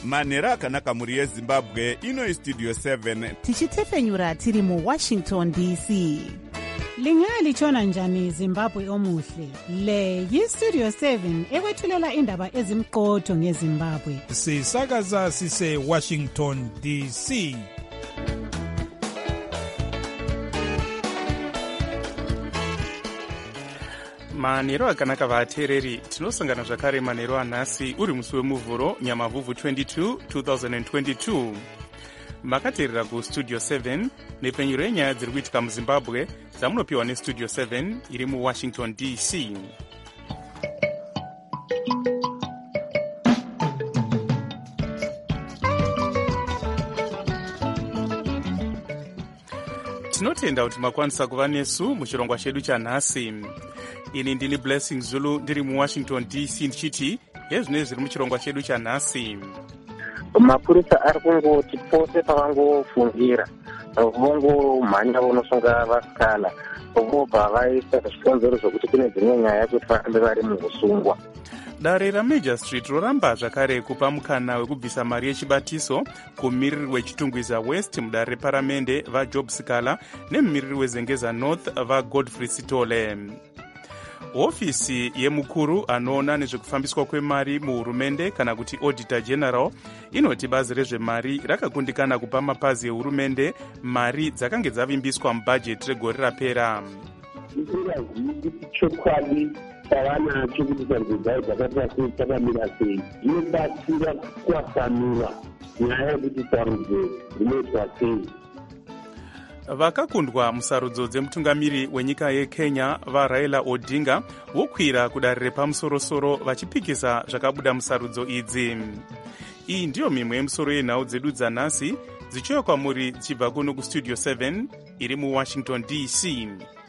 manhero akanaka mhuri yezimbabwe. Ino Studio 7 tichitefenyura tiri muWashington DC. Lingalitshona njani Zimbabwe omuhle? Le yiStudio 7 ekwethulela indaba ezimqotho ngeZimbabwe. Sisakaza sise Washington DC. manhero akanaka vateereri, tinosangana zvakare manhero anhasi uri musi wemuvhuro nyamavhuvhu 22 2022. makateerera kustudio 7 nepfenyuro yenyaya dziri kuitika muzimbabwe dzamunopiwa nestudio 7 iri muwashington DC. tinotenda kuti makwanisa kuva nesu muchirongwa chedu chanhasi. ini ndini Blessing Zulu ndiri muwashington DC ndichiti hezvinezvi zviri muchirongwa chedu chanhasi. mapurisa ari kungoti pose pavangofungira vongomhanya vonosunga vasikala vobva vaisa zvikonzero zvokuti kune dzimwe nyaya kuti varambe vari muusungwa. dare ramajor street roramba zvakare kupa mukana wekubvisa mari yechibatiso kumumiriri wechitungwiza west mudare reparamende vajob sikala nemumiriri wezengeza north vagodfrey sitole. hofisi yemukuru anoona nezvekufambiswa kwemari muhurumende kana kuti auditor general inoti bazi rezvemari rakakundikana kupa mapazi ehurumende mari dzakange dzavimbiswa mubhajeti regore rapera. chokwadi tavanacho kuti sarudzo dzavo dzakaita sei dzakamira sei inobatsira kuwasanura nyaya yekuti sarudzo dzinoitwa sei. vakakundwa musarudzo dzemutungamiri wenyika yekenya varaila odinga vokwira kudare repamusorosoro vachipikisa zvakabuda musarudzo idzi. iyi ndiyo mimwe yemusoro yenhau dzedu dzanhasi dzichiuya kwamuri dzichibva kuno kustudio 7 iri muwashington DC.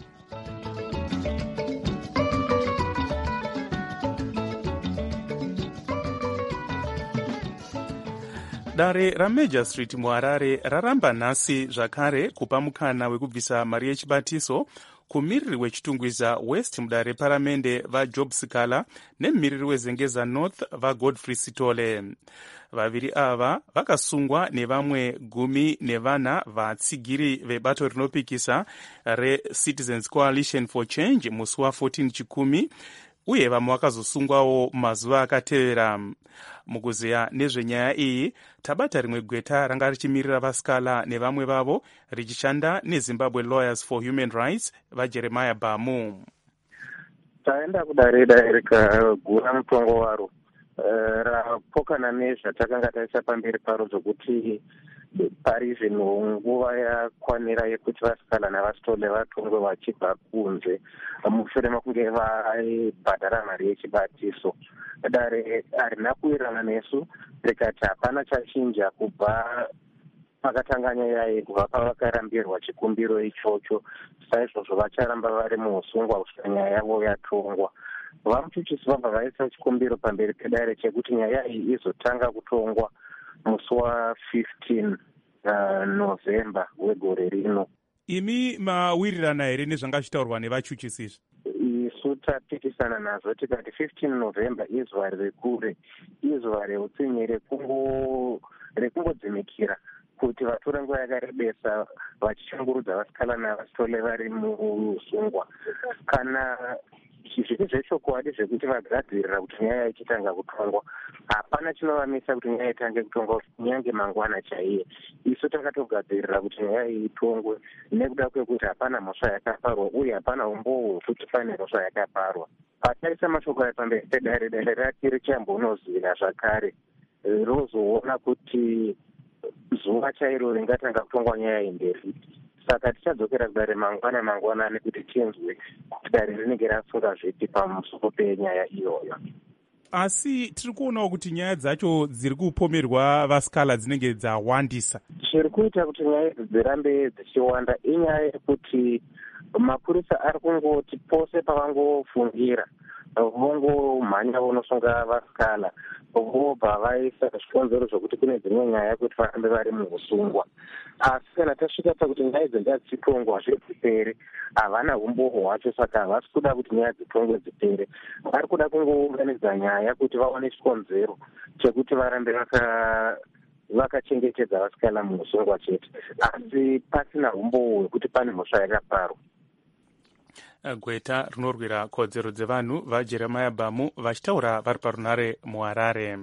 dare ramajor street muharare raramba nhasi zvakare kupa mukana wekubvisa mari yechibatiso kumumiriri wechitungwiza west mudare reparamende vajob sikala nemumiriri wezengeza north vagodfrey sitole. vaviri ava vakasungwa nevamwe 14 vatsigiri vebato rinopikisa reCitizens Coalition for Change musi wa14 chikumi uye vamwe vakazosungwawo mazuva akatevera. mukuziya nezvenyaya iyi tabata rimwe gweta ranga richimirira vasikala nevamwe vavo richishanda neZimbabwe Lawyers for Human Rights vajeremiah bamu. taenda kudare rikagura mutongo waro rapokana nezvatakanga taisa pamberi paro zvokuti pari nguva yakwanira yekuti vasikala navasitole vatongwe vachibva kunze mushure mekunge vaibhadhara mari yechibatiso. dare harina kuwirirana nesu rikati hapana chachinja kubva pakatanga nyaya iyi kubva pavakarambirwa chikumbiro ichocho saizvozvo vacharamba vari muusungwa kusvika nyaya yavo yatongwa. vamuchuchisi vabva vaisa chikumbiro pamberi pedare chekuti nyaya iyi izotanga kutongwa musi wa15 November wegore rino. imi mawirirana here nezvanga zvichitaurwa nevachuchisi izvi? isu tapikisana nazvo tikati 15 November izuva rekure, izuva reutsinye rekungodzimikira kuti vatora nguva yakarebesa vachishungurudza vasikala navasitole vari muusungwa. kana zvipi zvechokwadi zvekuti vagadzirira kuti nyaya ichitanga kutongwa, hapana chinovamisa kuti nyaya itange kutongwa kunyange mangwana chaiye. isu takatogadzirira kuti nyaya itongwe nekuda kwekuti hapana mhosva yakaparwa uye hapana umboo hwekuti pane mhosva yakaparwa. pataisa mashoko aya pamberi pedare, dare rati richambonozira zvakare rozoona kuti zuva chairo ringatanga kutongwa nyaya imberi. saka tichadzokera kudare mangwanani kuti tinzwe kuti dare rinenge rafunga zvipi pamusoro penyaya iyoyo. asi tiri kuonawo kuti nyaya dzacho dziri kupomerwa vasikala dzinenge dzawandisa. zviri kuita kuti nyaya idzi dzirambe dzichiwanda inyaya yekuti mapurisa ari kungoti pose pavangofungira vongomhanya vonosunga vasikala vobva vaisa zvikonzero zvokuti kune dzimwe nyaya kuti varambe vari muusungwa. Asi kana tasvika pakuti nyaya idzi dzitongwa zvedzipere, havana umboho hwacho, saka havasi kuda kuti nyaya dzitongwe dzipere. Vari kuda kungounganidza nyaya kuti vaone chikonzero chekuti varambe vakachengetedza vasikana muusungwa chete, asi pasina umboho hwekuti pane mhosva yakaparwa. Gweta rinorwira kodzero dzevanhu vaJeremiah Bamu vachitaura vari parunare muHarare.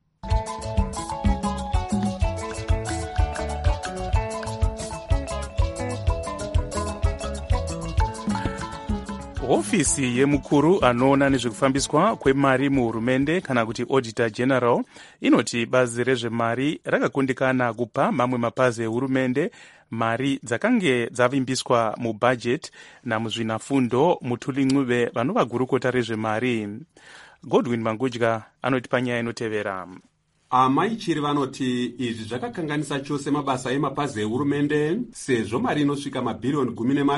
Hofisi yemukuru anoona nezvekufambiswa kwemari muhurumende kana kuti Auditor General inoti bazi rezvemari rakakundikana kupa mamwe mapazi ehurumende mari dzakange dzavimbiswa mubhajeti namuzvinafundo. Mutuli Ncube vanova gurukota rezvemari. Godwin Mangudya anoti panyaya inotevera. Amaichiri vanoti izvi zvakakanganisa chose mabasa emapazi ehurumende, sezvo mari inosvika mabhiriyoni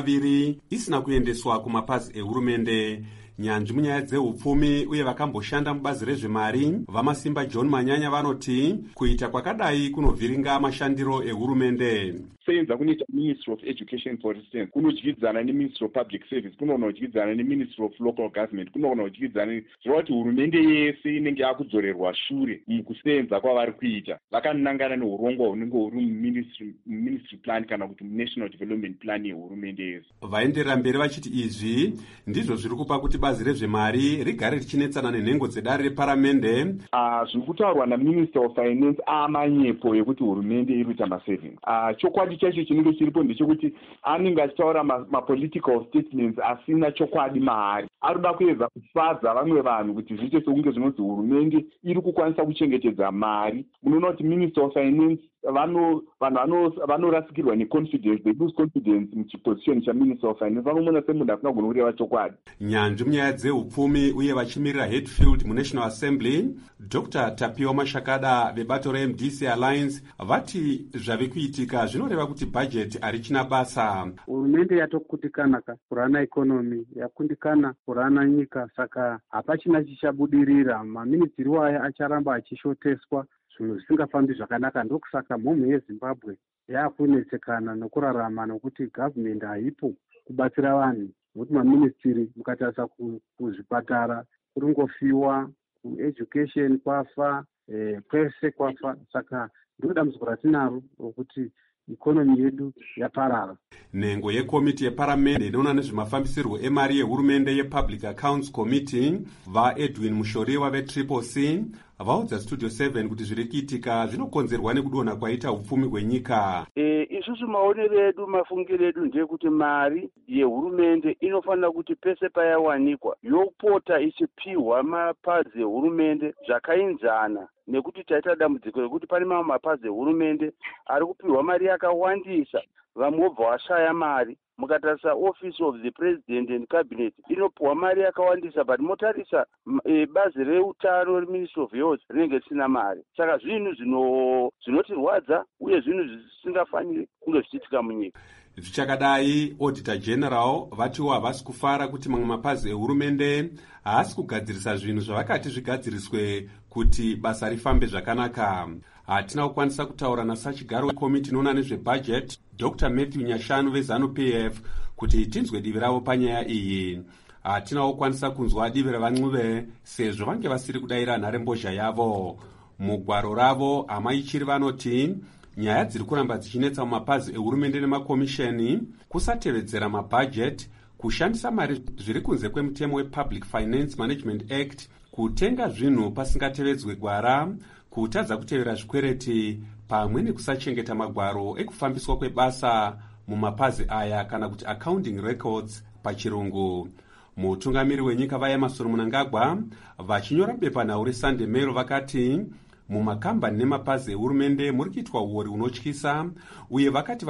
12 isina kuendeswa kumapazi ehurumende. Nyanzvi munyaya dzeupfumi uye vakamboshanda mubazi rezvemari Vamasimba John Manyanya vanoti kuita kwakadai kunovhiringa mashandiro ehurumende. Seyenza kunoita Ministry of Education for instance, kunodyidzana neMinistry of Public Service, kunodyidzana neMinistry of Local Government, kunodyidzana zvoti hurumende yese inenge yakudzorerwa shure mukusenza kwavari kuita. Vakanangana neurongwa hunenge huri muministry plan kana kuti National Development Plan yehurumende yese. Vaenderera mberi vachiti izvi ndizvo zviri kupa kuti bazi rezvemari rigare richinetsana nenhengo dzedare reparamende. Zviri kutaurwa naMinister of Finance amanyepo yekuti hurumende iri kuita masavings. Chokwadi chacho chinenge chiripo ndechekuti anenge achitaura mapolitical statements asina chokwadi maari. Arikuda kuedza kufadza vamwe vanhu kuti zviite sekunge zvinonzi hurumende iri kukwanisa kuchengetedza mari. Munoona kuti Minister of Finance vanhu vanorasikirwa neconfidence, they lose confidence muchiposition chaMinister of Finance. Vanomona semunhu asina kugona kureva chokwadi. Nyanzvi munyaya dzeupfumi uye vachimirira Hatfield muNational Assembly, Dr. Tapio Mashakada vebato reMDC Alliance vati zvave kuitika zvinoreva kuti bhajeti harichina basa. Hurumende yatokutikana kurana ikonomi, yakundikana kurana nyika, saka hapachina chichabudirira. Maministiri waya acharamba achishoteswa, zvinhu zvisingafambi zvakanaka. Ndokusaka mhomho yeZimbabwe yakunetsekana nokurarama nokuti government haipo kubatsira vanhu. Nokuti maministiri mukatarisa kuzvipatara kuringofiwa, kueducation kwafa, kwese kwafa. Saka ndodambudziko ratinaro rokuti ikonomi yedu yaparara. Nhengo yekomiti yeparamende inoona nezvemafambisirwo emari yehurumende yePublic Accounts Committee vaEdwin Mushoriwa veCCC vaudza Studio 7 kuti zviri kuitika zvinokonzerwa nekudonha kwaita upfumi hwenyika. Isusu maonero edu, mafungiro edu ndekuti mari yehurumende inofanira kuti pese payawanikwa yopota ichipiwa mapazi ehurumende zvakainzana, nekuti taita dambudziko rekuti pane mamwe mapazi ehurumende ari kupiwa mari yakawandisa, vamwe vobva vashaya mari. Mukatarisa Office of the President and Cabinet inopiwa mari yakawandisa, but motarisa bazi reutano reMinistry of Health rinenge risina mari. Saka zvinhu zvinotirwadza uye zvinhu zvisingafaniri kunge zvichiitika munyika. Zvichakadai, Auditor General vatiwo havasi kufara kuti mamwe mapazi ehurumende haasi kugadzirisa zvinhu zvavakati zvigadziriswe kuti basa rifambe zvakanaka. Hatina kukwanisa kutaura nasachigaro wekomiti inoona nezvebhajeti Dr. Matthew Nyashanu veZANU-PF kuti tinzwe divi ravo panyaya iyi. Hatina kukwanisa kunzwa divi revaNcube sezvo vange vasiri kudayira nharembozha yavo. Mugwaro ravo amaichiri vanoti nyaya dziri kuramba dzichinetsa mumapazi ehurumende nemakomisheni, kusatevedzera mabhajeti, kushandisa mari zviri kunze kwemutemo wePublic Finance Management Act, kutenga zvinhu pasingatevedzwe gwara, kutadza kutevera zvikwereti, pamwe nekusachengeta magwaro ekufambiswa kwebasa mumapazi aya kana kuti accounting records pachirungu. Mutungamiri wenyika vaEmmerson Mnangagwa vachinyora bepanhau reSunday Mail vakati mumakambani nemapazi ehurumende muri kuitwa uori unotyisa, uye vakati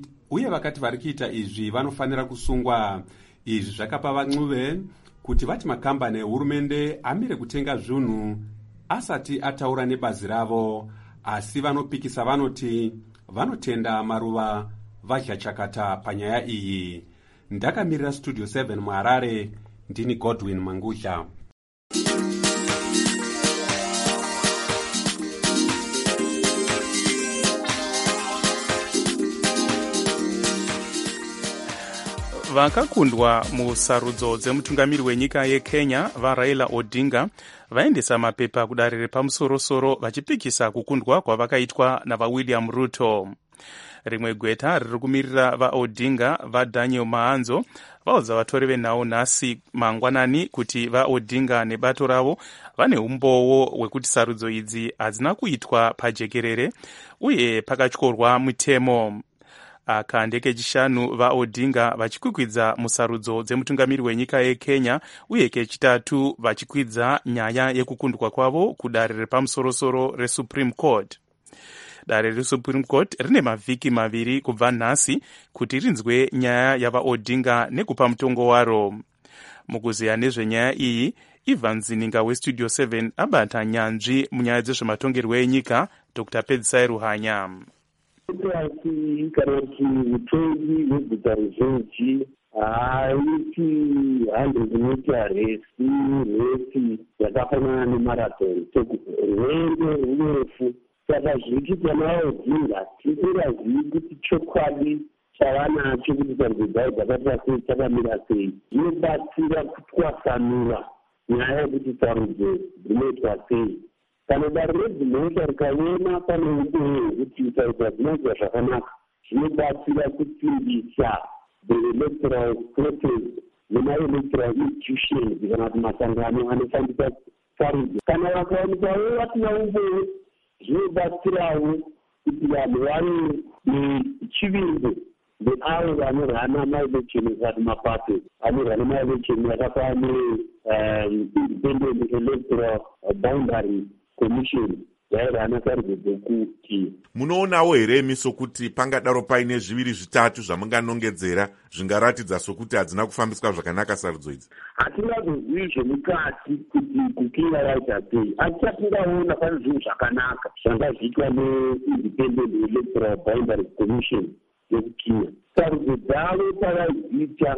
vari kuita izvi vanofanira kusungwa. Izvi zvakapa vaNcube kuti vati makambani ehurumende amire kutenga zvinhu asati ataura nebazi ravo, asi vanopikisa vanoti vanotenda maruva vadya chakata panyaya iyi. Ndakamirira Studio 7 muHarare, ndini Godwin Mangudya. vakakundwa musarudzo dzemutungamiri wenyika yekenya varaila odinga vaendesa mapepa kudare repamusorosoro vachipikisa kukundwa kwavakaitwa navawilliam ruto. Rimwe gweta riri kumirira vaodinga vaDaniel Maanzo vaudza vatori venhau nhasi mangwanani kuti vaodinga nebato ravo vane umbowo hwekuti sarudzo idzi hadzina kuitwa pajekerere uye pakatyorwa mutemo. Aka ndekechishanu vaodinga vachikwikwidza musarudzo dzemutungamiri wenyika yekenya uye kechitatu vachikwidza nyaya yekukundwa kwavo kudare repamusorosoro resupreme court. Dare resupreme court rine mavhiki maviri kubva nhasi kuti rinzwe nyaya yavaodinga nekupa mutongo waro. Mukuziya nezvenyaya iyi, Ivan Zininga westudio 7 abata nyanzvi munyaya dzezvematongerwo enyika Dr. Pedzisai Ruhanya. Kana kuti utongi hweguta ruzhinji haiti 100 resi yakafanana nemarathon, rwendo rurefu. Saka zvirikuitwa navaodinga tisingazivi kuti chokwadi chavanacho kuti sarudzo dzavo dzakaita sei dzakamira sei. Zvinobatsira kutwasanura nyaya yekuti sarudzo dzinoitwa sei. Kana dare redzimhosva rikaona pane umboo kuti sarudzo dzinoitwa zvakanaka, zvinobatsira kusimbisa the electoral process nemaelectoral institutions kana kuti masangano anofambisa sarudzo. Kana vakaonekwawo vasina umboo, zvinobatsirawo kuti vanhu vane nechivimbo neavo vanorhana maelection kana mapato anorhana maelection yakafanana Independent Electoral Boundary Commission yairhana sarudzo dzokuti. Munoonawo here miso kuti pangadaro paine zviviri zvitatu zvamunganongedzera zvingaratidza sokuti hadzina kufambiswa zvakanaka sarudzo idzi? Hatingazozivi zvemukati kuti kukinga vaita sei, asi chatingaona pane zvinhu zvakanaka zvanga zviitwa neIndependent Electoral Boundary Commission yekukinga. Sarudzo dzavo pavaidziita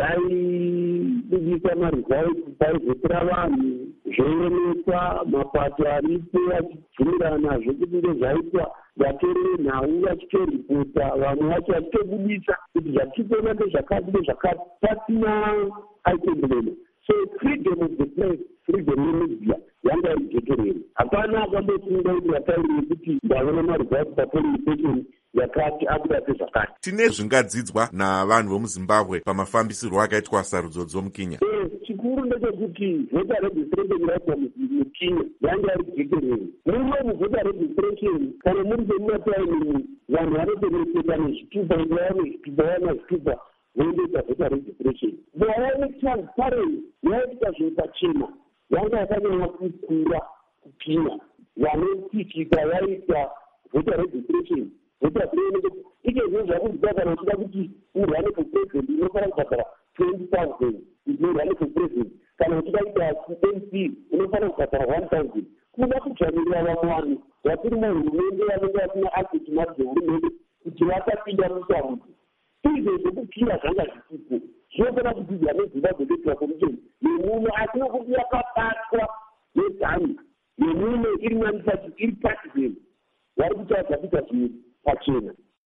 dzaibudisa maresults, paizopera vanhu zvoonekwa, mapato aripo achibvumirana nazvo kuti ndezvaitwa, vatori venhau vachitoripota, vamwe vacho vachitobudisa kuti zvatitoona ndezvakati ndezvakati, pasina aitemberero. So freedom of the press, freedom yemedia yanga ijekerere. Hapana akambofunga kuti vataurire kuti ndavona maresults papoling station yakati akuda sezvakati. Tine zvingadzidzwa navanhu vomuZimbabwe pamafambisirwo akaitwa sarudzo dzomukinya? Chikuru ndechekuti voter registration yaitwa mukinya yanga iri jekerere. Muno muvoter registration kana muri semumataini vanhu vanotoreketa nezvitupa, wana zvitupa voendesa voter registration. Vaone transparent yaita zvepachena yanga yakanyanya kukura kukinya. Vanotikika vaita voter registration ikezvo zvakuziva kana uchida kuti urhane for president unofanira kubhadhara 20,000 kuti urhane for president. Kana uchida kuita MC unofanira kubhadhara 1,000. Kuda kudzvamirira vamwe vanhu vatiri muhurumende vanenge vasina asset mari dzehurumende kuti vasapinda musarudzo. Izvo zvokukira zvanga zvisipo zvinofanira kudzidzwa neZimbabwe Electoral Commission yemuno, asina kuti yakabatwa nezani yemuno iri manifesto iri partisan. Vari kutaura kuita zvinhu pachena.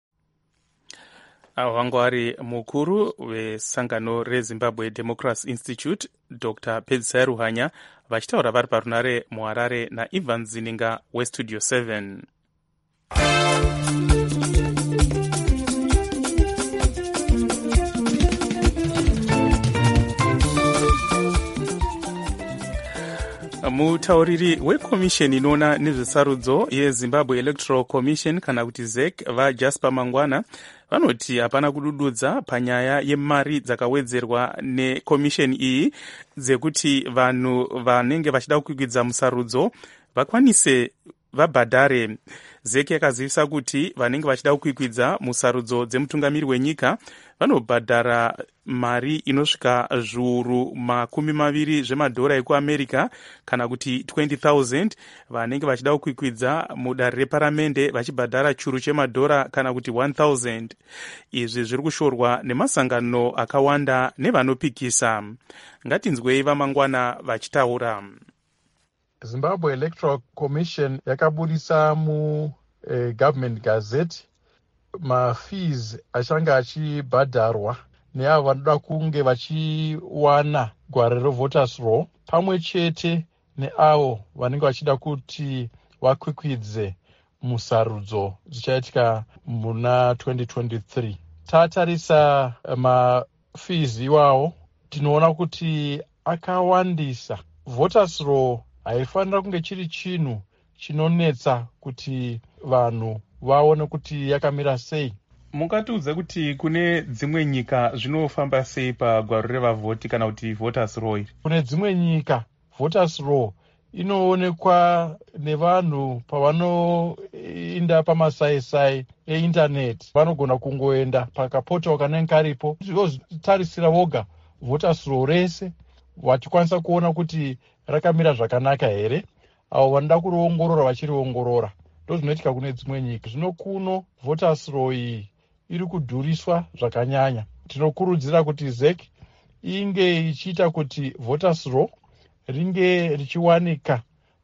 Wangu ari mukuru wesangano reZimbabwe Democracy Institute Dr. Pedzisai Ruhanya vachitaura vari parunare muHarare naIvan Zininga westudio 7. Mutauriri wekomisheni inoona nezvesarudzo yeZimbabwe Electoral Commission kana kuti ZEC vaJasper Mangwana vanoti hapana kudududza panyaya yemari dzakawedzerwa nekomisheni iyi dzekuti vanhu vanenge vachida kukwikwidza musarudzo vakwanise vabhadhare. ZEC yakazivisa kuti vanenge vachida kukwikwidza musarudzo dzemutungamiri wenyika vanobhadhara mari inosvika zviuru 20 zvemadhora ekuAmerica kana kuti 20,000. Vanenge vachida kukwikwidza mudare reparamende vachibhadhara churu chemadhora kana kuti 1,000. Izvi zviri kushorwa nemasangano akawanda nevanopikisa. Ngatinzwei vaMangwana vachitaura. Zimbabwe Electoral Commission yakabudisa Government Gazette fees achanga achibhadharwa neavo vanoda kunge vachiwana gwaro revoters roll, pamwe chete neavo vanenge vachida kuti vakwikwidze musarudzo dzichaitika muna 2023. Tatarisa mafees iwawo, tinoona kuti akawandisa. Voters roll haifanira kunge chiri chinhu chinonetsa kuti vanhu vaone kuti yakamira sei. Mungatiudza kuti kune dzimwe nyika zvinofamba sei pagwaro revavhoti kana kuti voters roll? Kune dzimwe nyika voters roll inoonekwa nevanhu pavanoenda pamasaisai eindaneti. Vanogona kungoenda pakapotawo kanenge karipo vozitarisira voga voters roll rese, vachikwanisa kuona kuti rakamira zvakanaka here. Avo vanoda kuriongorora vachiriongorora. Ndozvinoitika kune dzimwe nyika. Zvino kuno voters roll iyi iri kudhuriswa zvakanyanya. Tinokurudzira kuti ZEC inge ichiita kuti voters roll ringe richiwanika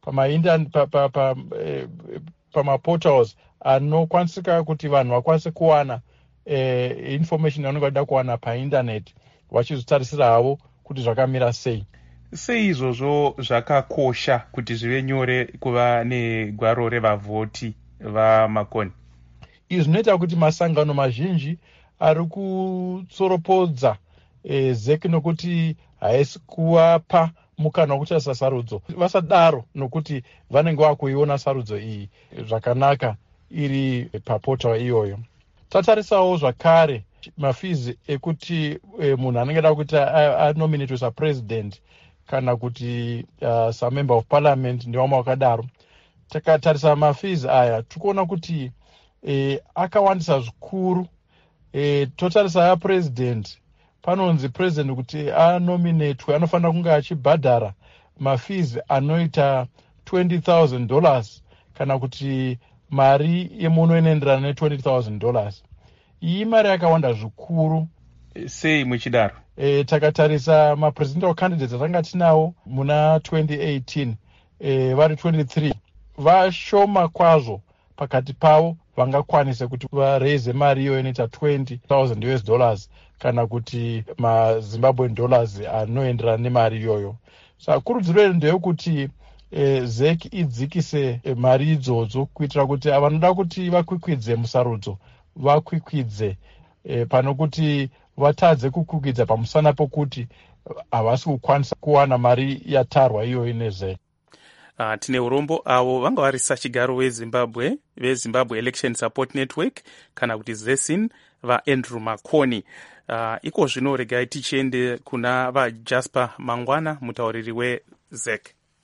pamaportals anokwanisika kuti vanhu vakwanise kuwana information vanenge vachida kuwana paindaneti, vachizotarisira havo kuti zvakamira sei. Sei izvozvo zvakakosha kuti zvive nyore kuva negwaro revavhoti vamakoni? Izvi zvinoita kuti masangano mazhinji ari kutsoropodza ZEC nokuti haisi kuvapa mukana wekutarisa sarudzo. Vasadaro nokuti vanenge vakuiona sarudzo iyi zvakanaka iri paportal iyoyo. Tatarisawo zvakare mafees ekuti munhu anenge da kuti anominatwe sapresident kana kuti samember of parliament ndevamwe vakadaro. Takatarisa mafees aya tikuona kuti akawandisa zvikuru. Totarisa yapresident, panonzi president kuti anominatwe anofanira kunge achibhadhara mafees anoita $20,000 kana kuti mari yemuno inoenderana $20,000. Iyi mari yakawanda zvikuru. Sei muchidaro? Takatarisa mapresidential candidates atanga tinawo muna 2018 vari 23 vashoma kwazvo pakati pavo vangakwanise kuti vareze mari iyo inoita $20,000 kana kuti maZimbabwean dollars anoenderana nemari iyoyo. Saka kurudziro yedu ndeyekuti ZEC idzikise mari idzodzo kuitira kuti vanoda kuti vakwikwidze musarudzo vakwikwidze pano kuti vatadze kukwikwidza pamusana pokuti havasi kukwanisa kuwana mari yatarwa iyoyo neZEC. Tine urombo avo vanga vari sachigaro veZimbabwe Election Support Network kana kuti ZESIN vaAndrew Makoni. Iko zvino regai tichiende kuna vaJasper Mangwana, mutauriri weZEC.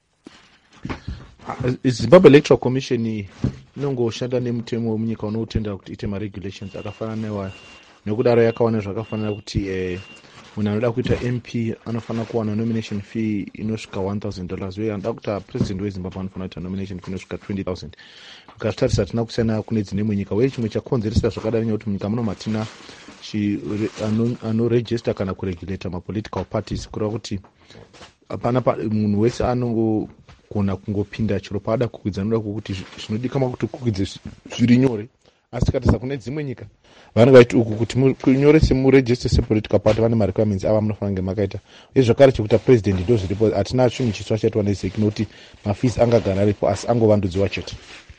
Zimbabwe Electoral Commission inongoshanda nemutemo wemunyika unoutendera kuti ite maregulations akafanana nekudaro yakawana zvakafanira kuti munhu anoda kuita MP anofanira kuwana nomination fee inosvika $1,000 uye anoda kuita president weZimbabwe anofanira kuita nomination fee inosvika $20,000. Ukazvitarisa hatina kusiyana kune dzine munyika, uye chimwe chakonzeresa zvakadaro nyaya munyika muno matina anoregister kana kuregulata mapolitical parties, kureva kuti hapana munhu wese anongogona kungopinda chero paada kukwidza anoda kuti zvinodikanwa kuti kukwidze zviri nyore. Asi tikatarisa kune dzimwe nyika vanenge vaiti uku kuti munyorese muregister sepolitical party vane marequirements ava munofanira kunge makaita. Uye zvakare chekuita president ndo zviripo, hatina chinhu chiswa chaitwa neZEC nokuti mafees angagara aripo asi angovandudziwa chete.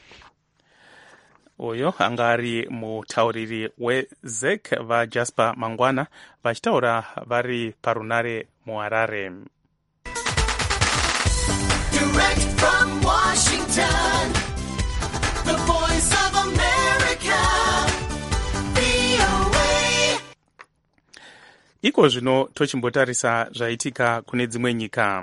Oyo anga ari mutauriri weZEC vaJasper Mangwana vachitaura vari parunare muHarare. Direct from Washington, the voice of America, VOA. Iko zvino tochimbotarisa zvaitika kune dzimwe nyika.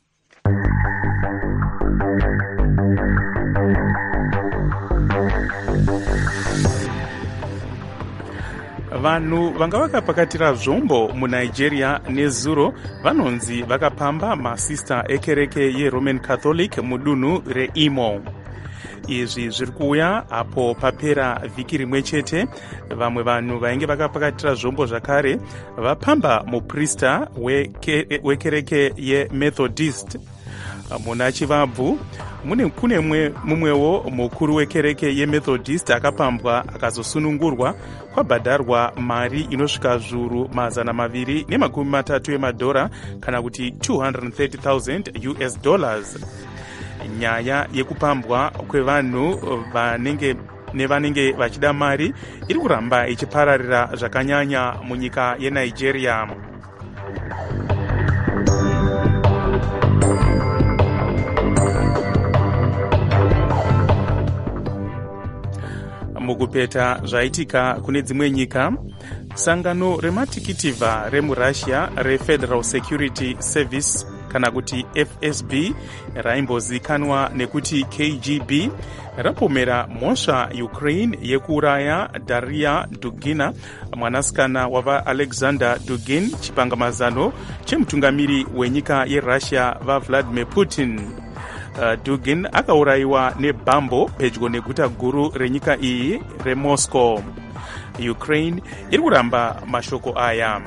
Vanhu vanga vakapakatira zvombo muNigeria nezuro vanonzi vakapamba masista ekereke yeRoman Catholic mudunhu reImo. Izvi zviri kuuya apo papera vhiki rimwe chete vamwe vanhu vainge vakapakatira zvombo zvakare vapamba muprista wekereke yeMethodist. muna chivabvu kune mumwewo mukuru wekereke yemethodist akapambwa akazosunungurwa kwabhadharwa mari inosvika zviuru 230 emadhora kana kuti $230,000 nyaya yekupambwa kwevanhu nevanenge vachida mari iri kuramba ichipararira zvakanyanya munyika yeNigeria. Mukupeta zvaitika kune dzimwe nyika, sangano rematikitivha remurussia reFederal Security Service kana kuti FSB raimbozikanwa nekuti KGB rapomera mhosva Ukraine yekuuraya Daria Dugina, mwanasikana wavaAlexander Dugin, chipangamazano chemutungamiri wenyika yeRussia vaVladimir Putin. Dugin akaurayiwa nebhambo pedyo neguta guru renyika iyi reMoscow. Ukraine iri kuramba mashoko aya.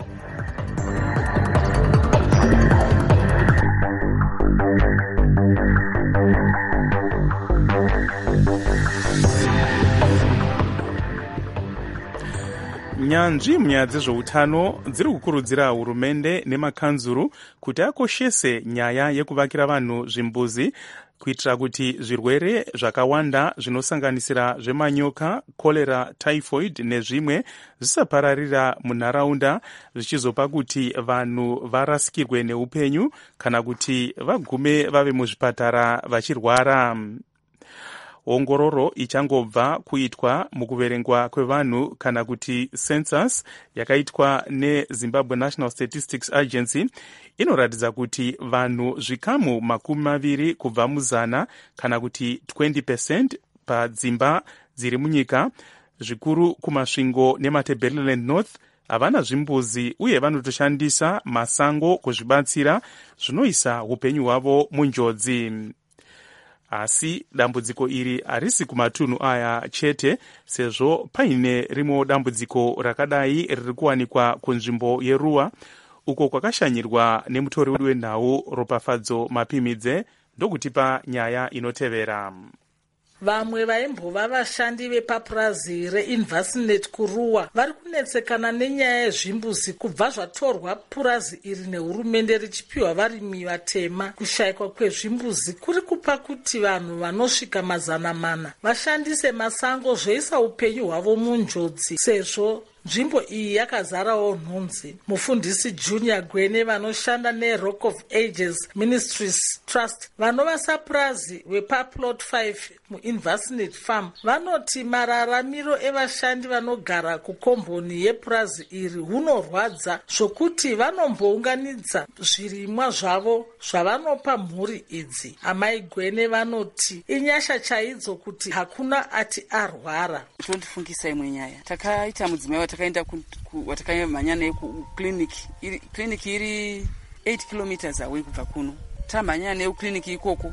Nyanzvi munyaya dzezveutano dziri kukurudzira hurumende nemakanzuru kuti akoshese nyaya yekuvakira vanhu zvimbuzi kuitira kuti zvirwere zvakawanda zvinosanganisira zvemanyoka, kolera, typhoid nezvimwe zvisapararira munharaunda zvichizopa kuti vanhu varasikirwe neupenyu kana kuti vagume vave muzvipatara vachirwara. Ongororo ichangobva kuitwa mukuverengwa kwevanhu kana kuti census yakaitwa neZimbabwe National Statistics Agency inoratidza kuti vanhu zvikamu 20 kubva muzana kana kuti 20% padzimba dziri munyika, zvikuru kumasvingo nemaTebeleland North, havana zvimbuzi uye vanotoshandisa masango kuzvibatsira, zvinoisa upenyu hwavo munjodzi. Asi dambudziko iri harisi kumatunhu aya chete, sezvo paine rimwe dambudziko rakadai riri kuwanikwa kunzvimbo yeRuwa, uko kwakashanyirwa nemutori wedu wenhau Ropafadzo Mapimidze, ndokutipa nyaya inotevera. Vamwe vaimbova vashandi vepapurazi reInvestnet kuRuwa vari kunetsekana nenyaya yezvimbuzi kubva zvatorwa purazi iri nehurumende richipiwa varimi vatema. Kushayikwa kwezvimbuzi kuri kupa kuti vanhu vanosvika 400 vashandise masango, zvoisa upenyu hwavo munjodzi sezvo nzvimbo iyi yakazarawo nhunzi. Mufundisi Junior Gwene vanoshanda neRock of Ages Ministries Trust vanova sapurazi wepaplot 5 muInvestnet Farm vanoti mararamiro evashandi vanogara kukomboni yepurazi iri hunorwadza zvokuti vanombounganidza zvirimwa zvavo zvavanopa mhuri idzi. Amai Gwene vanoti inyasha chaidzo kuti hakuna ati arwara. Tondifungisai imwe nyaya. Takaita mudzimai takaenda watakanyamhanya naye kukliniki iri 8 kilometers away kubva kuno. Tamhanya naye kukliniki ikoko,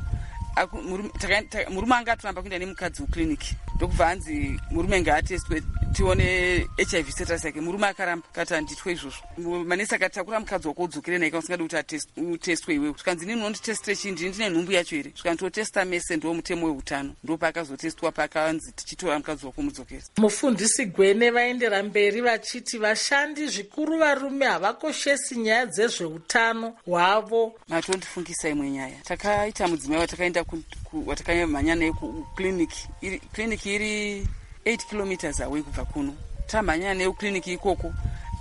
murume anga atoramba kuenda nemukadzi kukliniki, ndokubva hanzi murume ngaatestwe tione HIV status yake. Murume akaramba kati handitwe izvozvo. Manesi akati takura mukadzi wako udzokere naye usingadi kuti utestwe iwewe. Zvikanzi nini unonditestire chii, ndine nhumbu yacho here? Zvikandotesta mese ndiwo mutemo weutano, ndo paakazotestwa pakanzi tichitora mukadzi wako mudzokere. Mufundisi Gwene vaendera mberi vachiti vashandi zvikuru varume havakoshesi nyaya dzezveutano hwavo. Matondifungisa imwe nyaya. Takaita mudzimai watakanyamhanya naye kukliniki iri 8 kilometers away kubva kuno. Tamhanya naye kukliniki ikoko,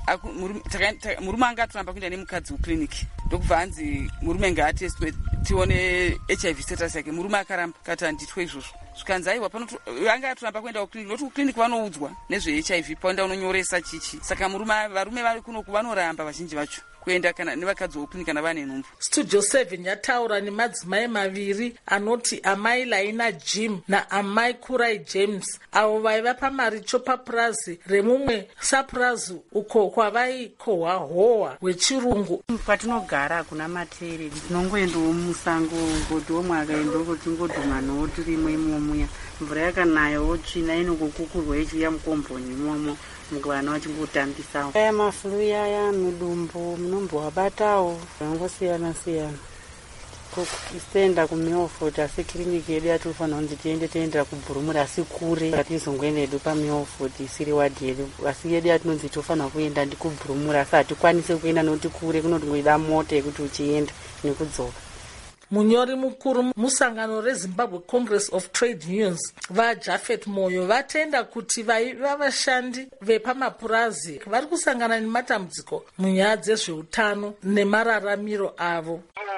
murume anga atoramba kuenda nemukadzi kukliniki, ndokubva hanzi murume ngaatestwe tione HIV status yake. Murume akaramba kati handitwe izvozvo. Zvikanzi aiwa anga atoramba kuenda kukliniki, nokuti kukliniki vanoudzwa nezveHIV paenda unonyoresa chichi. Saka varume vari kuno vanoramba vazhinji vacho kuenda kana nevakadzi vokliniki kana vane nhumbu. Studio 7 yataura nemadzimai maviri anoti amai Laina Jim naamai Kurai James, avo vaiva pamaricho papurazi remumwe sapurazi uko kwavaikohwa hohwa hwechirungu. Kwatinogara hakuna matere, tinongoendawo musango ngoti omwe akaendawo tingodhumanawo tirimo imomuya. Mvura yakanayawo tsvina inokokukurwa ichiuya mukomboni imomo vana vachingotambisawo. Aya mafuru yaya mudumbu munombowabatawo zvangosiyana siyana. tienda kuMilford asi kiriniki yedu yatinofanira kunzi tiendera kuBhurumuri asi kure katizongoenda yedu paMilford isiri wadhi yedu asi yedu yatinonzi tofanira kuenda ndikuBhurumuri asi hatikwanisi kuenda nokuti kure kunoti ngoida mota yekuti uchienda nekudzoka. Munyori mukuru musangano reZimbabwe Congress of Trade Unions vaJafet Moyo vatenda kuti vaiva vashandi vepamapurazi vari kusangana nematambudziko munyaya dzezveutano nemararamiro avo.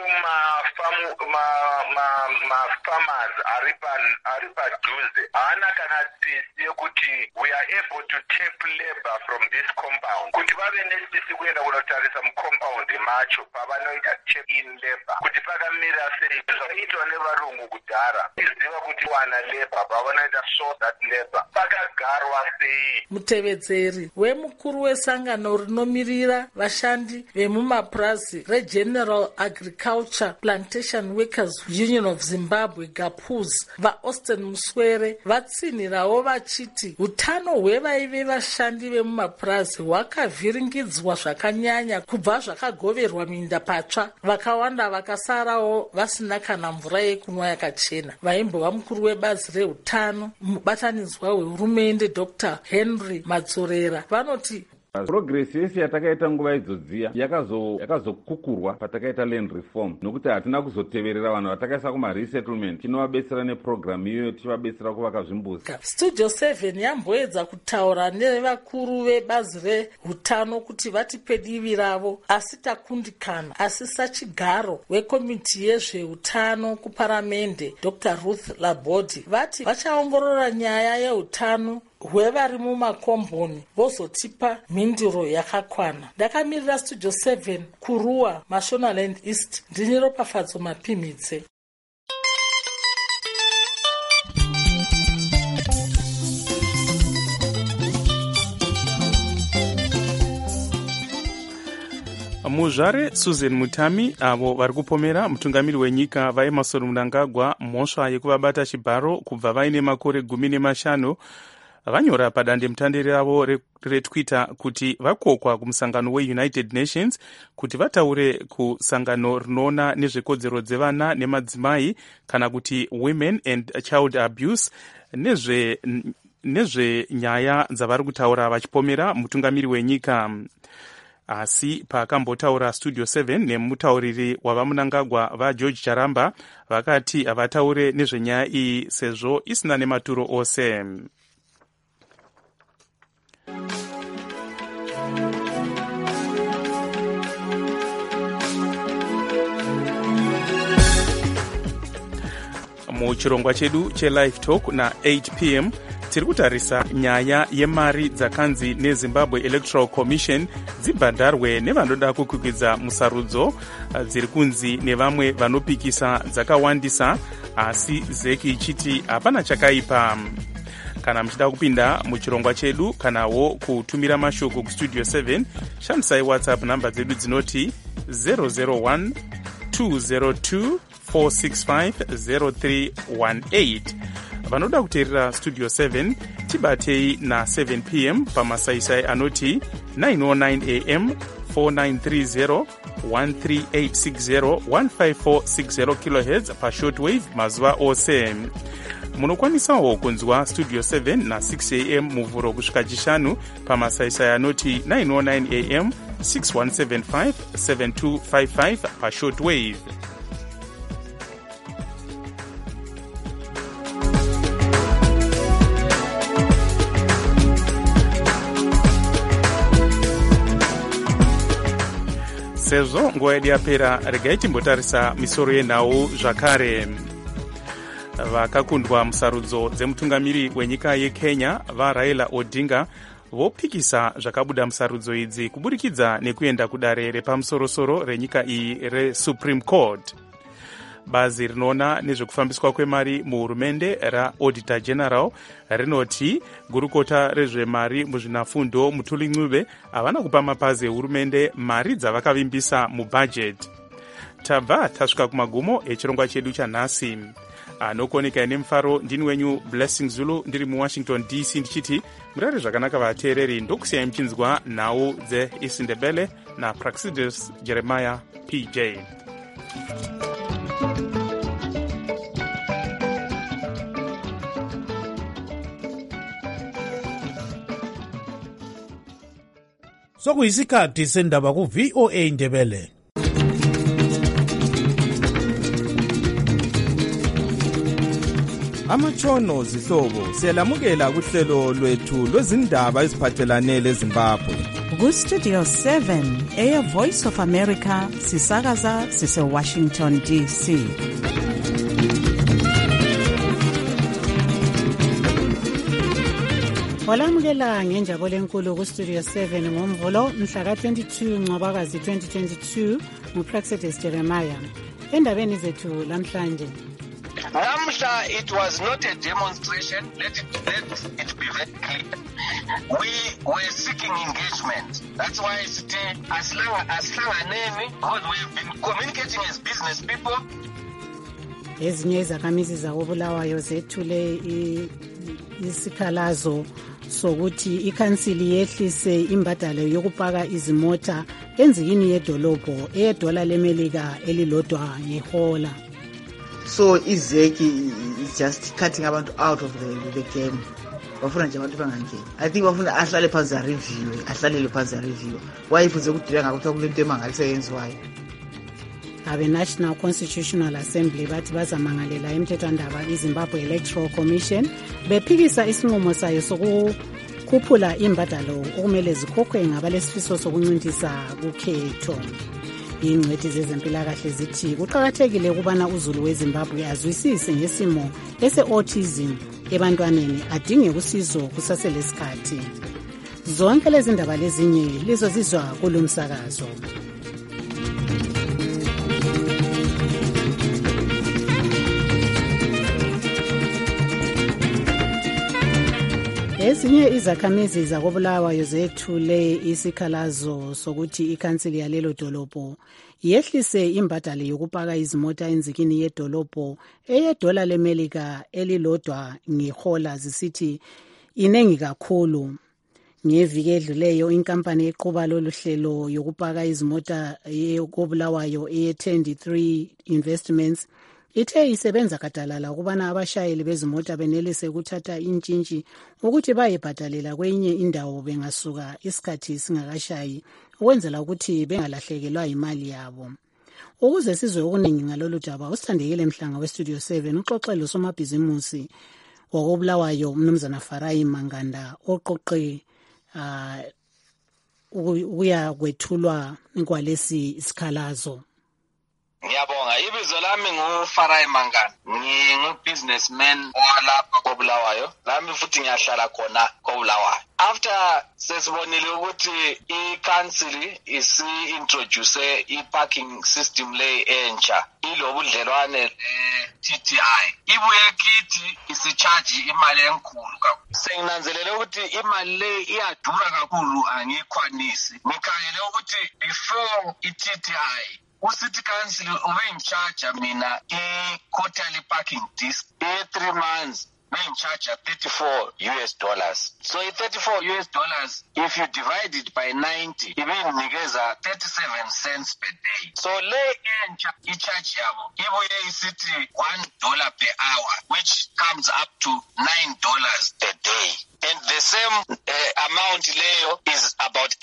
Farmers ari padhuze haana kana tsitsi yekuti we are able to tap labor from this compound kuti vave netsitsi kuenda kunotarisa mucompound macho pavanoita tap in labor kuti pakamira sei zvakaitwa nevarungu kudhara iziva kuti wana labor pavanoita source that labor pakagarwa sei. Mutevedzeri wemukuru wesangano rinomirira vashandi vemumapurazi reGeneral Agriculture Plantation Workers Union of Zimbabwe GAPUZ vaAustin Muswere vatsinhirawo vachiti utano hwevaive vashandi vemumapurazi hwakavhiringidzwa zvakanyanya kubva zvakagoverwa minda patsva, vakawanda vakasarawo vasina kana mvura yekunwa yakachena. Vaimbova mukuru webazi reutano mubatanidzwa wehurumende Dr. Henry Madzorera vanoti progress yese yatakaita nguva idzodziya yakazokukurwa patakaita land reform nokuti hatina kuzoteverera vanhu vatakaisa kumaresettlement tinovabetsera nepurogiramu iyoyo tichivabetsera kuvaka zvimbuzi. Studio 7 yamboedza kutaura nevakuru vebazi reutano kuti vatipe divi ravo asi takundikana. Asi sachigaro wekomiti yezveutano kuparamende Dr. Ruth Labodi vati vachaongorora nyaya yeutano hwevari mumakomboni vozotipa mhinduro yakakwana. Ndakamirira Studio 7 kuruwa Mashonaland East ndini Ropafadzo Mapimitse. muzvare Susan Mutami avo vari kupomera mutungamiri wenyika vaEmmerson Mnangagwa mhosva yekuvabata chibharo kubva vaine makore 15 vanyora padandemutande ravo retwitter kuti vakokwa kumusangano weUnited Nations kuti vataure kusangano rinoona nezvekodzero dzevana nemadzimai kana kuti Women and Child Abuse nezvenyaya dzavari kutaura vachipomera mutungamiri wenyika. Asi pakambotaura Studio 7 nemutauriri wavaMnangagwa vaGeorge Charamba vakati havataure nezvenyaya iyi sezvo isina nematuro ose. Muchirongwa chedu cheLive Talk na8 p.m. tiri kutarisa nyaya yemari dzakanzi neZimbabwe Electoral Commission dzibhadharwe nevanoda kukwikwidzwa musarudzo dziri kunzi nevamwe vanopikisa dzakawandisa, asi zeki ichiti hapana chakaipa. Kana muchida kupinda muchirongwa chedu kanawo kutumira mashoko kustudio 7 shandisai WhatsApp namba dzedu dzinoti 001 202 465 0318. Vanoda kuteerera Studio 7 tibatei na 7 p.m. pamasaisai anoti 909 am 4930 13860 15460 kHz pashortwave mazuva ose. Munokwanisawo kunzwa Studio 7 na 6 am muvhuro kusvika chishanu pamasaisai anoti 909 am 6175 7255 pashortwave. Sezvo nguva yedu yapera, regai timbotarisa misoro yenhau zvakare. Vakakundwa musarudzo dzemutungamiri wenyika yeKenya vaRaila Odinga vopikisa zvakabuda musarudzo idzi kuburikidza nekuenda kudare repamusorosoro renyika iyi reSupreme Court. Bazi rinoona nezvekufambiswa kwemari muhurumende raAuditor General rinoti gurukota rezvemari muzvinafundo Mutuli Ncube havana kupa mapazi ehurumende mari dzavakavimbisa mubhajeti. Tabva tasvika kumagumo echirongwa chedu chanhasi. Anokoneka nemufaro ndini wenyu Blessing Zulu ndiri muWashington DC ndichiti murare zvakanaka vateereri, ndokusiyai muchinzwa nhau dzeIsindebele naPraxidus Jeremiah PJ. Sokuyisikhathi sendaba ku VOA Ndebele. Amatshono zihlobo siyalamukela kuhlelo lwethu lwezindaba eziphathelane leZimbabwe. Ku Studio 7 Air Voice of America sisakaza sise Washington DC. Olamukela ngenjabulo enkulu ku Studio 7 ngomvulo mhla ka-22 Ncwabakazi 2022 nguPraxedis Jeremiah. Endabeni zethu lamhlanje. Namhla, it was not a demonstration. Let it be very clear. We were seeking engagement. That's why it's aslanganeni, because we've been communicating as business people. Ezinye izakhamizi zakoBulawayo zethule isikhalazo sokuthi ikhansili yehlise imbadalo yokupaka izimota enzikini yedolobho eyedola lemelika elilodwa ngehola. So izeki is just cutting abantu out of the game. Bafuna nje abantu bangangeni. I think bafuna ahlale phansi ahlalele phansi review. Wayiphuze ukudila ngakho kulento emangalise yenziwayo. Abe National Constitutional Assembly bathi bazamangalela imthethwandaba iZimbabwe Electoral Commission bephikisa isinqumo sayo sokukhuphula imbadalo okumele zikhokhwe ngabalesifiso sokuncintisa kukhetho. Ingcwethi zezempilakahle zithi kuqakathekile ukubana uZulu weZimbabwe azwisise ngesimo ese-autism ebantwaneni adinge usizo kusaselesikhathi. Zonke lezi ndaba lezinye lizozizwa kulumsakazo. Ezinye izakhamizi zakoBulawayo zethule isikhalazo sokuthi ikhansili yalelo dolobho yehlise imbadalo yokupaka izimota enzikini yedolobho eyedola lemelika elilodwa ngehola zisithi inengi kakhulu. Ngeviki edluleyo inkampani eqhuba lolu hlelo yokupaka izimota yekoBulawayo eye-23 Investments ithe isebenza kadalala ukubana abashayeli bezimota benelise ukuthatha intshintshi ukuthi bayebhadalela kwenye indawo bengasuka isikhathi singakashayi ukwenzela ukuthi bengalahlekelwa imali yabo. Ukuze sizwe okuningi ngalolu daba usithandekile Mhlanga weStudio 7 uxoxelo somabhizimusi wakoBulawayo umnumzana Farai Manganda oqoqe ukuya kwethulwa kwalesi isikhalazo. Ngiyabonga. Ibizo lami nguFarai Mangana. Ngingu-businessman walapha koBulawayo. Lami futhi ngiyahlala khona koBulawayo. After sesibonile ukuthi i-council isi-introduce i-parking system le entsha ilobudlelwane le-TTI. Ibuye kithi isi-charge imali enkulu kakhulu. Senginanzelele ukuthi imali le iyadura kakhulu angiyikhwanisi. Ngikhangele ukuthi before i-TTI uCity Council ube-in-charge mina i-quarterly parking disc 3 months be-in-charge $34. So $34, if you divide it by 90, ibinikeza 37 cents per day. So le entsha i-charge yabo ibuye isithi $1 per hour, which comes up to $9 a day. And the same amount leyo is about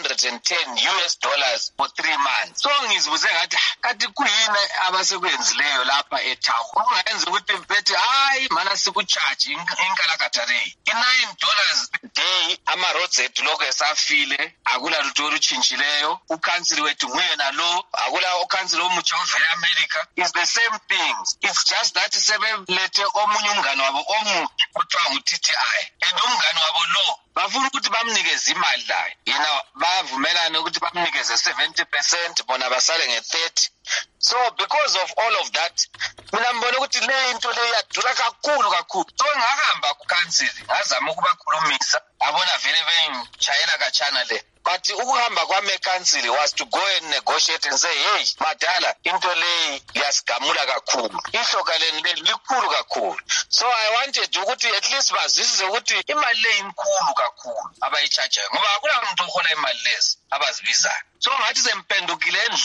$810 for 3 months. So ngizibuze ngathi kati kuyini abasekwenzileyo lapha etown. Kungayenza ukuthi bethi hayi mana sikucharge inkalakatha $9 a day ama-roads ethu lokho esafile akula lutho olutshintshileyo. Ukhansili wethu nguyena lo akula ukhansili omutsha ovela eAmerica. It's the same things. It's just that sebelethe omunye umngane wabo omuhle kuthiwa ngu-TTI. And umngane wabo lo bafuna ukuthi bamnikeze imali layo. Yena bavumelana ukuthi bamnikeze 70% bona basale nge-30. So because of all of that, mina mbona ukuthi le into le yadura kakhulu. So ngahamba ku-council ngazama ukubakhulumisa abona vele bengitshayela katshana le. But ukuhamba kwami eCouncil was to go and negotiate and say, hey, madala, into le yasigamula kakhulu. Ihloka leni likhulu kakhulu. So I wanted ukuthi at least bazizwe ukuthi imali le inkulu kakhulu abayichajayo. Ngoba akula muntu ohola imali lezi abazibizayo. So ngathi sempendukile endlini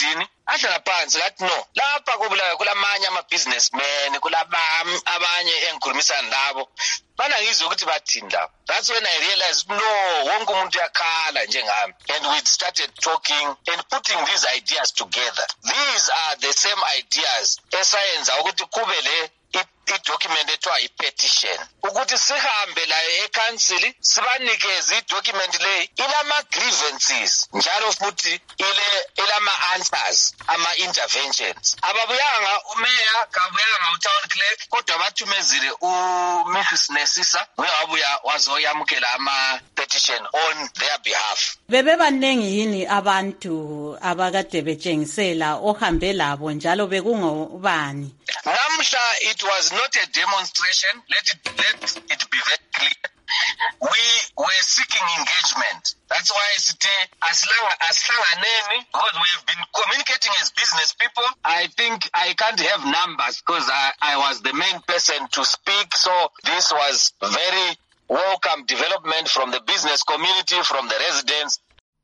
ahlala phansi kathi no lapha koBulawayo kulamanye ama-businessmen kulabanye engikhulumisana labo banangizwe ukuthi bathini lapho. That's when I realized no wonke umuntu uyakhala njengami, and we started talking and putting these ideas together. These are the same ideas esayenza ukuthi kube le i-document ethiwa i-petition ukuthi sihambe layo ekhansili sibanikeze i-document leyi ilama-grievances njalo futhi ilama-answers ama-interventions. Ababuyanga umeya kabuyanga u-town clerk kodwa bathumezile uMrs Nesisa wabuya wazoyamukela ama-petition on their behalf. Bebebaningi yini abantu abakade betshengisela ohambe labo njalo bekungobani? Namhla it was not a demonstration. Let it be very clear. We were seeking engagement. That's why I say asihlanganeni, because we have been communicating as business people. I think I can't have numbers because I was the main person to speak. So this was very welcome development from the business community, from the residents.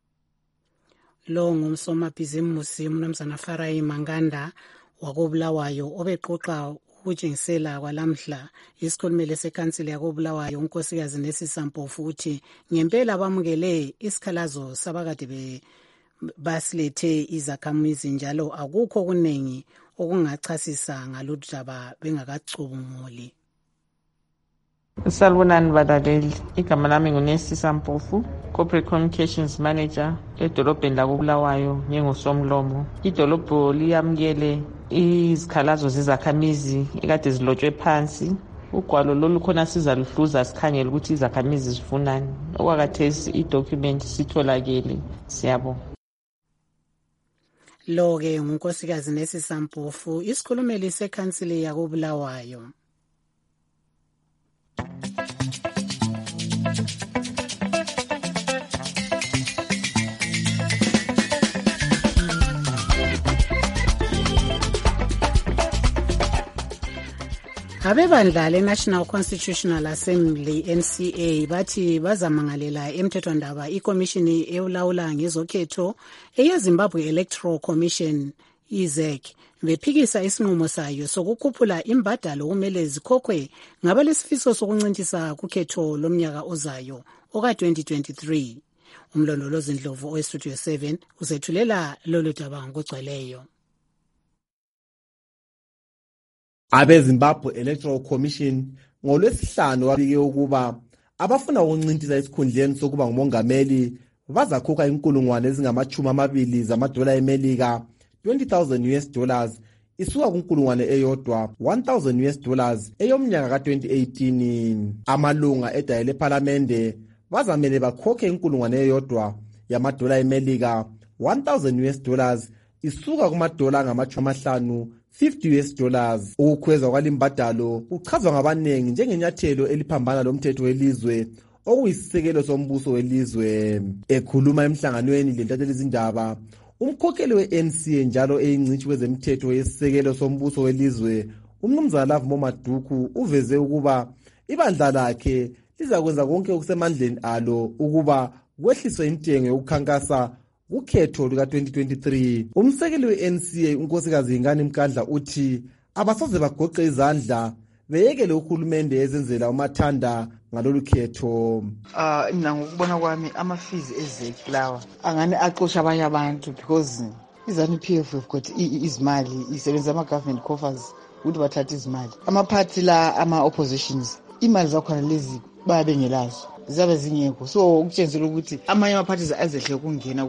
Lo ngumsomabhizimusi uMnumzana Farai Manganda wakoBulawayo obeqoqa ukutshengisela kwalamhla isikhulumeli sekhansili yakoBulawayo unkosikazi Nesisa Mpofu uthi ngempela bamukele isikhalazo sabakade basilethe izakhamizi njalo akukho kuningi okungachasisa ngaludaba bengakacubunguli. Salbonani Badadeli, igama lami nguNesisa Mpofu, Corporate Communications Manager edolobheni lakoBulawayo ngingusomlomo. Idolobho liyamukele izikhalazo zezakhamizi ekade zilotshwe phansi. Ugwalo lolu khona sizaluhluza sikhangele ukuthi izakhamizi zifunani. Okwakhathesi idocument sitholakele. Siyabonga. Lo-ke ngunkosikazi Nesisa Mpofu, isikhulumeli sekhansili yakoBulawayo. Abebandla le-National Constitutional Assembly NCA bathi bazamangalela emthethwandaba ikomishini elawula ngezokhetho eyeZimbabwe Electoral Commission IZEC bephikisa isinqumo sayo sokukhuphula imbadalo kumele zikhokhwe ngabalesifiso sokuncintisa kukhetho lomnyaka ozayo oka-2023. Umlondolozi Ndlovu oweStudio 7 usethulela lolu daba ngokugcweleyo. AbeZimbabwe Electoral Commission ngolwesihlanu wabike ukuba abafuna ukuncintisa isikhundleni sokuba ngumongameli bazakhokha inkulungwane ezingama-20 zamadola eMelika, $20,000 isuka kunkulungwane eyodwa, $1,000 eyomnyaka ka-2018. Amalunga edaya lephalamende bazamele bakhokhe inkulungwane eyodwa yamadola eMelika, $1,000 isuka kumadola angama-50, $50. Ukukhwezwa kwalimbadalo kuchazwa ngabanengi njengenyathelo eliphambana lomthetho welizwe okuyisisekelo sombuso welizwe. Ekhuluma emhlanganweni lentathelizindaba, umkhokheli we-NCA njalo eyingcitshi kwezemthetho yesisekelo sombuso welizwe uMnumzana Love Maduku uveze ukuba ibandla lakhe lizakwenza konke okusemandleni alo ukuba kwehliswe intengo yokukhankasa ukhetho luka-2023. Umsekeli we-NCA unkosikazi Ingane Mkandla uthi abasoze bagoqe izandla beyekele uhulumende ezenzela umathanda ngalolu khetho. Mina ngokubona kwami amafizi ezeki lawa angane axosha abanye abantu because iZANU-PF have got izimali isebenza ama-government coffers ukuthi bathathe izimali. Amaphathi la ama-oppositions imali zakhona lezi bayabengelazo zabe zingekho, so ukutshenzela ukuthi amanye ama-parties azehle ukungena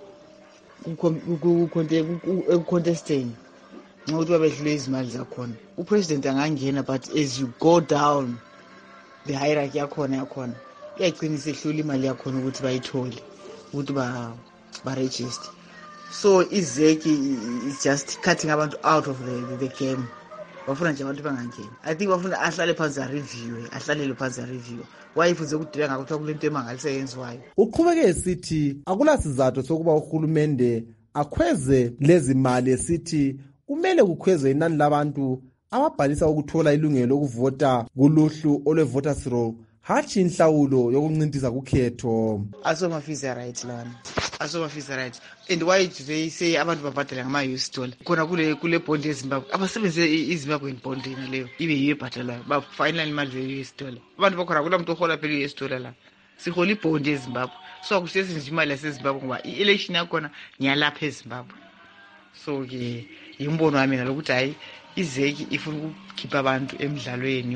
ku-contesting ngokuthi babehlule izimali zakhona. Upresident angangena, but as you go down the hierarchy yakhona iyagcina isehlula imali yakhona ukuthi bayithole ukuthi ba-register. So izeki is just cutting abantu out of the game. Bafuna nje abantu bangangeni. I think bafuna ahlale phansi ahlalele phansi review. Wayifuze ukudila ngakuthiwa kulento emangalisa yenziwayo. Uqhubeke esithi akulasizathu sokuba uhulumende akhweze lezi mali esithi kumele kukhwezwe inani labantu ababhalisa ukuthola ilungelo lokuvota kuluhlu olwe-voters roll hatshi inhlawulo yokuncintisa kukhetho. Asomafisi right lana asomafisa right. And why do they say abantu babhadala ngama-US dollar? Khona kule bond yeZimbabwe abasebenzise iZimbabwean bond yena leyo ibe yiyo ebhadalayo bafayinela imali ze-US dollar. Abantu bakhona kula muntu ohola phela i-US dollar la sihola ibhondi yeZimbabwe, so akusisebenzi nje imali yaseZimbabwe ngoba i-election yakhona ngiyalapha eZimbabwe. So-ke imbono wami ngalokuthi hayi izeki ifuna ukukhipha abantu emidlalweni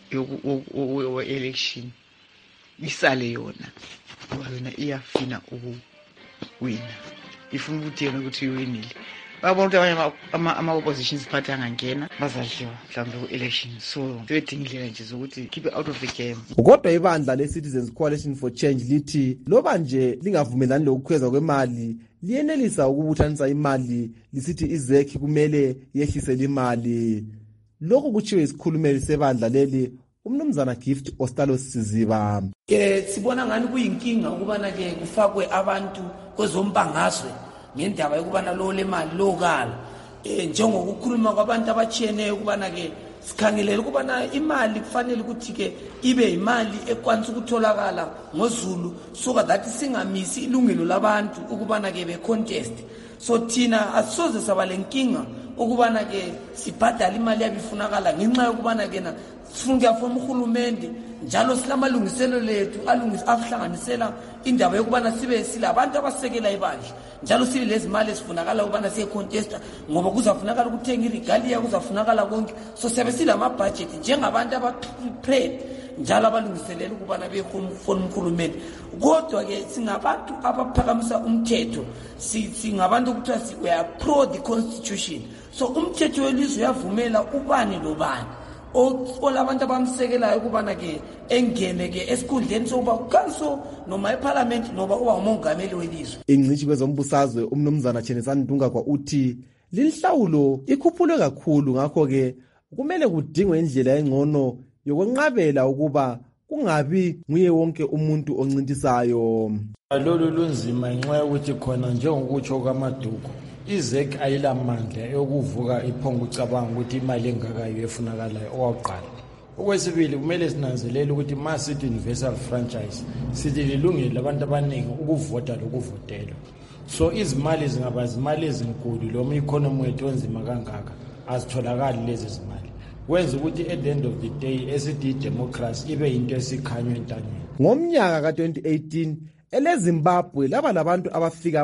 we-election isale yona ngoba yona iyafina ukuwina, ifuna ukuthi yena ukuthi iwinile. Babona ukuthi abanye ama-opposition party angangena bazadliwa mhlawumbe ku-election, so sebedinga indlela nje zokuthi keep it out of the game. Kodwa ibandla le-Citizens Coalition for Change lithi loba nje lingavumelani lokukhweza kwemali liyenelisa ukubuthanisa imali, lisithi izekhi kumele yehlisele imali. Lokhu kutshiwo isikhulumeli sebandla leli umnumzana Gift Ostalos Siziba. Sibona ngani kuyinkinga ukubana-ke kufakwe abantu kwezombangazwe ngendaba yokubana lo lemali lokala njengokukhuluma kwabantu abatshiyeneyo ukubana-ke sikhangelele ukubana imali kufanele ukuthi-ke ibe imali ekwanisa ukutholakala ngozulu so that singamisi ilungelo labantu ukubana-ke be-contest. So thina asisoze saba le nkinga ukubana-ke sibhadala imali yabifunakala ngenxa yokubana-ke na sifuna ukuyafona uhulumende njalo silamalungiselo lethu ahlanganisela indaba yokubana sibe silabantu abasekela ibandla njalo sibe lezi mali esifunakala ukubana siye contesta ngoba kuzafunakala ukuthenga irigaliya, kuzafunakala konke. So siyabe silamabudget njengabantu aba-prepared njalo abalungiselela ukubana befona umhulumende. Kodwa-ke singabantu abaphakamisa umthetho, singabantu okuthiwa we are pro the constitution. So umthetho welizwe uyavumela ubani lobani olabantu abamsekelayo ukubana-ke engene-ke esikhundleni sokuba ukanso noma eparliament noma uba umongameli welizwe. Ingcitshi kwezombusazwe umnumzana Chenisani Ndungakwa uthi linhlawulo ikhuphulwe kakhulu, ngakho-ke kumele kudingwe indlela engcono yokwenqabela ukuba kungabi nguye wonke umuntu oncintisayo. Lolu lunzima ngenxa yokuthi khona njengokutsho kwamaduku izek ayilamandla yokuvuka iphonga ucabanga ukuthi imali engakayo efunakalayo. Owakuqala. Okwesibili kumele sinanzelele ukuthi ma sithi universal franchise sithi lilungile labantu abaningi ukuvota lokuvotela. So izimali zingaba izimali ezinkulu noma i-economy yethu enzima kangaka azitholakali lezi zimali. Kwenza ukuthi at the end of the day esithi democracy ibe into esikhanywa entanyeni. Ngomnyaka ka-2018 eleZimbabwe laba labantu abafika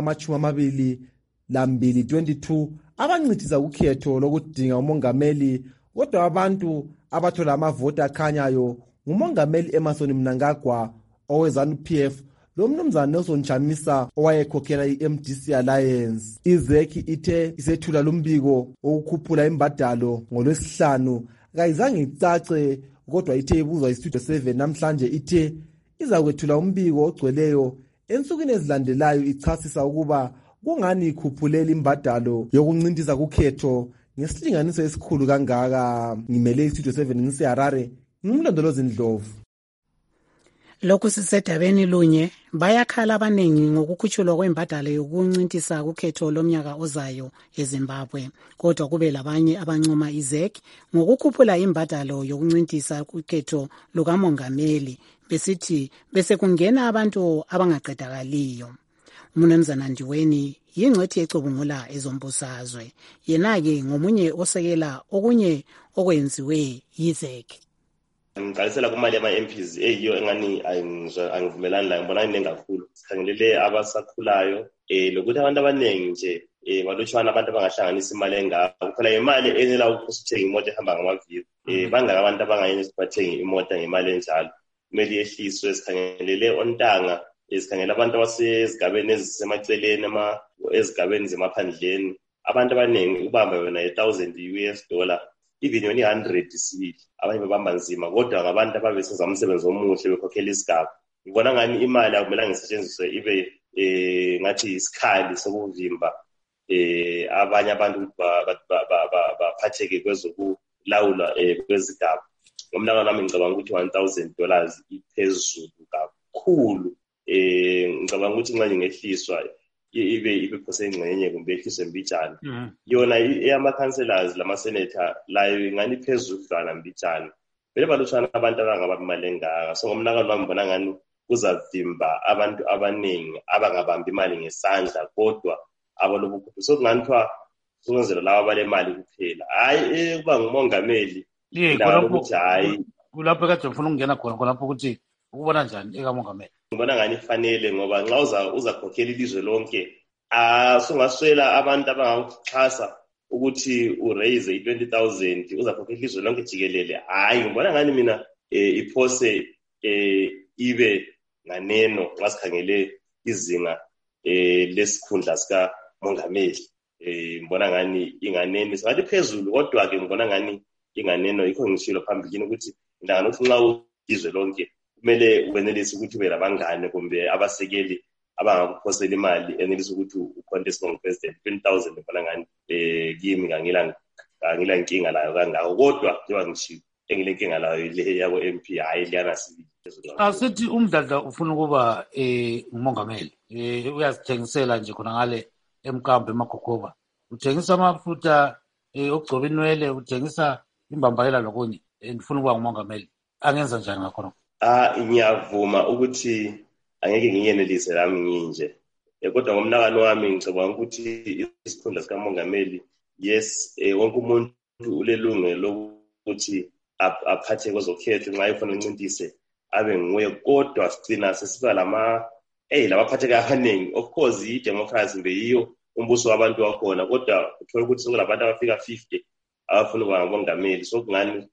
ama-22 abancithisa ukhetho lokudinga umongameli, kodwa abantu abathola amavoti akhanyayo ngumongameli Emmerson Mnangagwa owe-ZANU-PF lomnumzana Nelson Chamisa owayekhokhela i-MDC Alliance. Izekhi ithe isethula lumbiko okukhuphula imbadalo ngoLwesihlanu kayizange icace, kodwa ithe ibuzwa iStudio 7 namhlanje ithe izakwethula umbiko ogcweleyo ensukwini ezilandelayo ichasisa ukuba kungani ikhuphulela imbadalo yokuncintisa kukhetho ngesilinganiso esikhulu kangaka. Ngimele iStudio 7 ngiseHarare, ngimlondolozi Ndlovu. Lokhu sisedabeni lunye bayakhala abaningi ngokukhutshulwa kwembadalo yokuncintisa kukhetho lomnyaka ozayo eZimbabwe, kodwa kube labanye abancoma izek ngokukhuphula imbadalo yokuncintisa kukhetho lukamongameli besithi bese kungena abantu abangaqedakaliyo. Umnumzana Ndiweni yingcwethi ecubungula ezombusazwe, yena-ke ngomunye osekela okunye okwenziwe yizek. Ngicalisela kumali yama-MPs eyiyo engani angivumelani layo, ngibona iningi kakhulu. Sikhangelele abasakhulayo lokuthi abantu abaningi nje balutshwana abantu abangahlanganisa imali engako. Kuphela imali enela ukuthenga imoto ehamba ngamavili. Bangaka abantu abangayenelisi bathenga imoto ngemali enjalo. Kumele yehliswe. Sikhangelele ontanga, sikhangela abantu abasezigabeni ezisemaceleni ezigabeni zemaphandleni. Abantu abaningi ubamba yona $1,000 even yona i-100 sibili abanye babamba nzima, kodwa ngabantu ababesenza umsebenzi omuhle bekhokhela isigaba. Ngibona ngani imali akumele ngisetshenziswe ibe ngathi isikhali sokuvimba abanye abantu baphatheke kwezokulawula kwezigaba. Ngomnakano wami ngicabanga ukuthi $1,000 iphezulu kakhulu. Ngicabanga ukuthi nxa ingehliswa ibe phose ingcenye kumbe ehliswe mbijana. Yona eyama-councillors lama-senator layo ingani phezulu dlwana mbijana. Vele balutshwana abantu abangaba imali engaka. So ngomnakano wami ngibona ngani kuzavimba abantu abaningi abangabambi imali ngesandla kodwa abalobukhulu sokunganthiwa sokwenzela laba abalemali kuphela hayi kuba ngumongameli ukuthi hayi kulapho kade ngifuna ukungena khonapho ukuthi ukubona njani ekamongameli. Ngibona ngani ifanele ngoba nxa uzakhokhela ilizwe lonke sungaswela abantu abangakuxhasa ukuthi uraise i-20,000 uzakhokhela ilizwe lonke jikelele. Hayi ngibona ngani mina iphose ibe nganeno nxa sikhangele izinga lesikhundla sikamongameli. Ngibona ngani inganeno singathi phezulu kodwa-ke ngibona ngani inganeno yikho ngishilo phambilini ukuthi ndangani ukuthi nxa izwe lonke kumele wenelise ukuthi ube labangane kumbe abasekeli abangakuphosela imali enelise ukuthi ucontest ngo-president 20,000 ngibona ngani kimi ngangila nkinga layo kangako kodwa njengoba ngishilo engile nkinga layo le yabo MP hayi liyana sibili. Asithi umdladla ufuna ukuba umongameli uyazithengisela nje khona ngale emkambo emagogoba uthengisa amafutha okugcoba inwele uthengisa imbambayela lokunye ndifuna ukuba ngumongameli angenza njani ngakhona? Ngiyavuma ukuthi angeke ngiyenelise lami nginje kodwa ngomnakano wami ngicabanga ukuthi isikhundla sikamongameli yes wonke umuntu ulelungelo lokuthi aphathe kwezokhetho nxa efuna uncintise abe nguye kodwa sigcina sesiba labaphatheka abaningi. Of course i-democracy mbe yiyo umbuso wabantu wakhona kodwa uthola ukuthi sokulabantu abafika 50 abafuna ukuba ngamongameli sokungani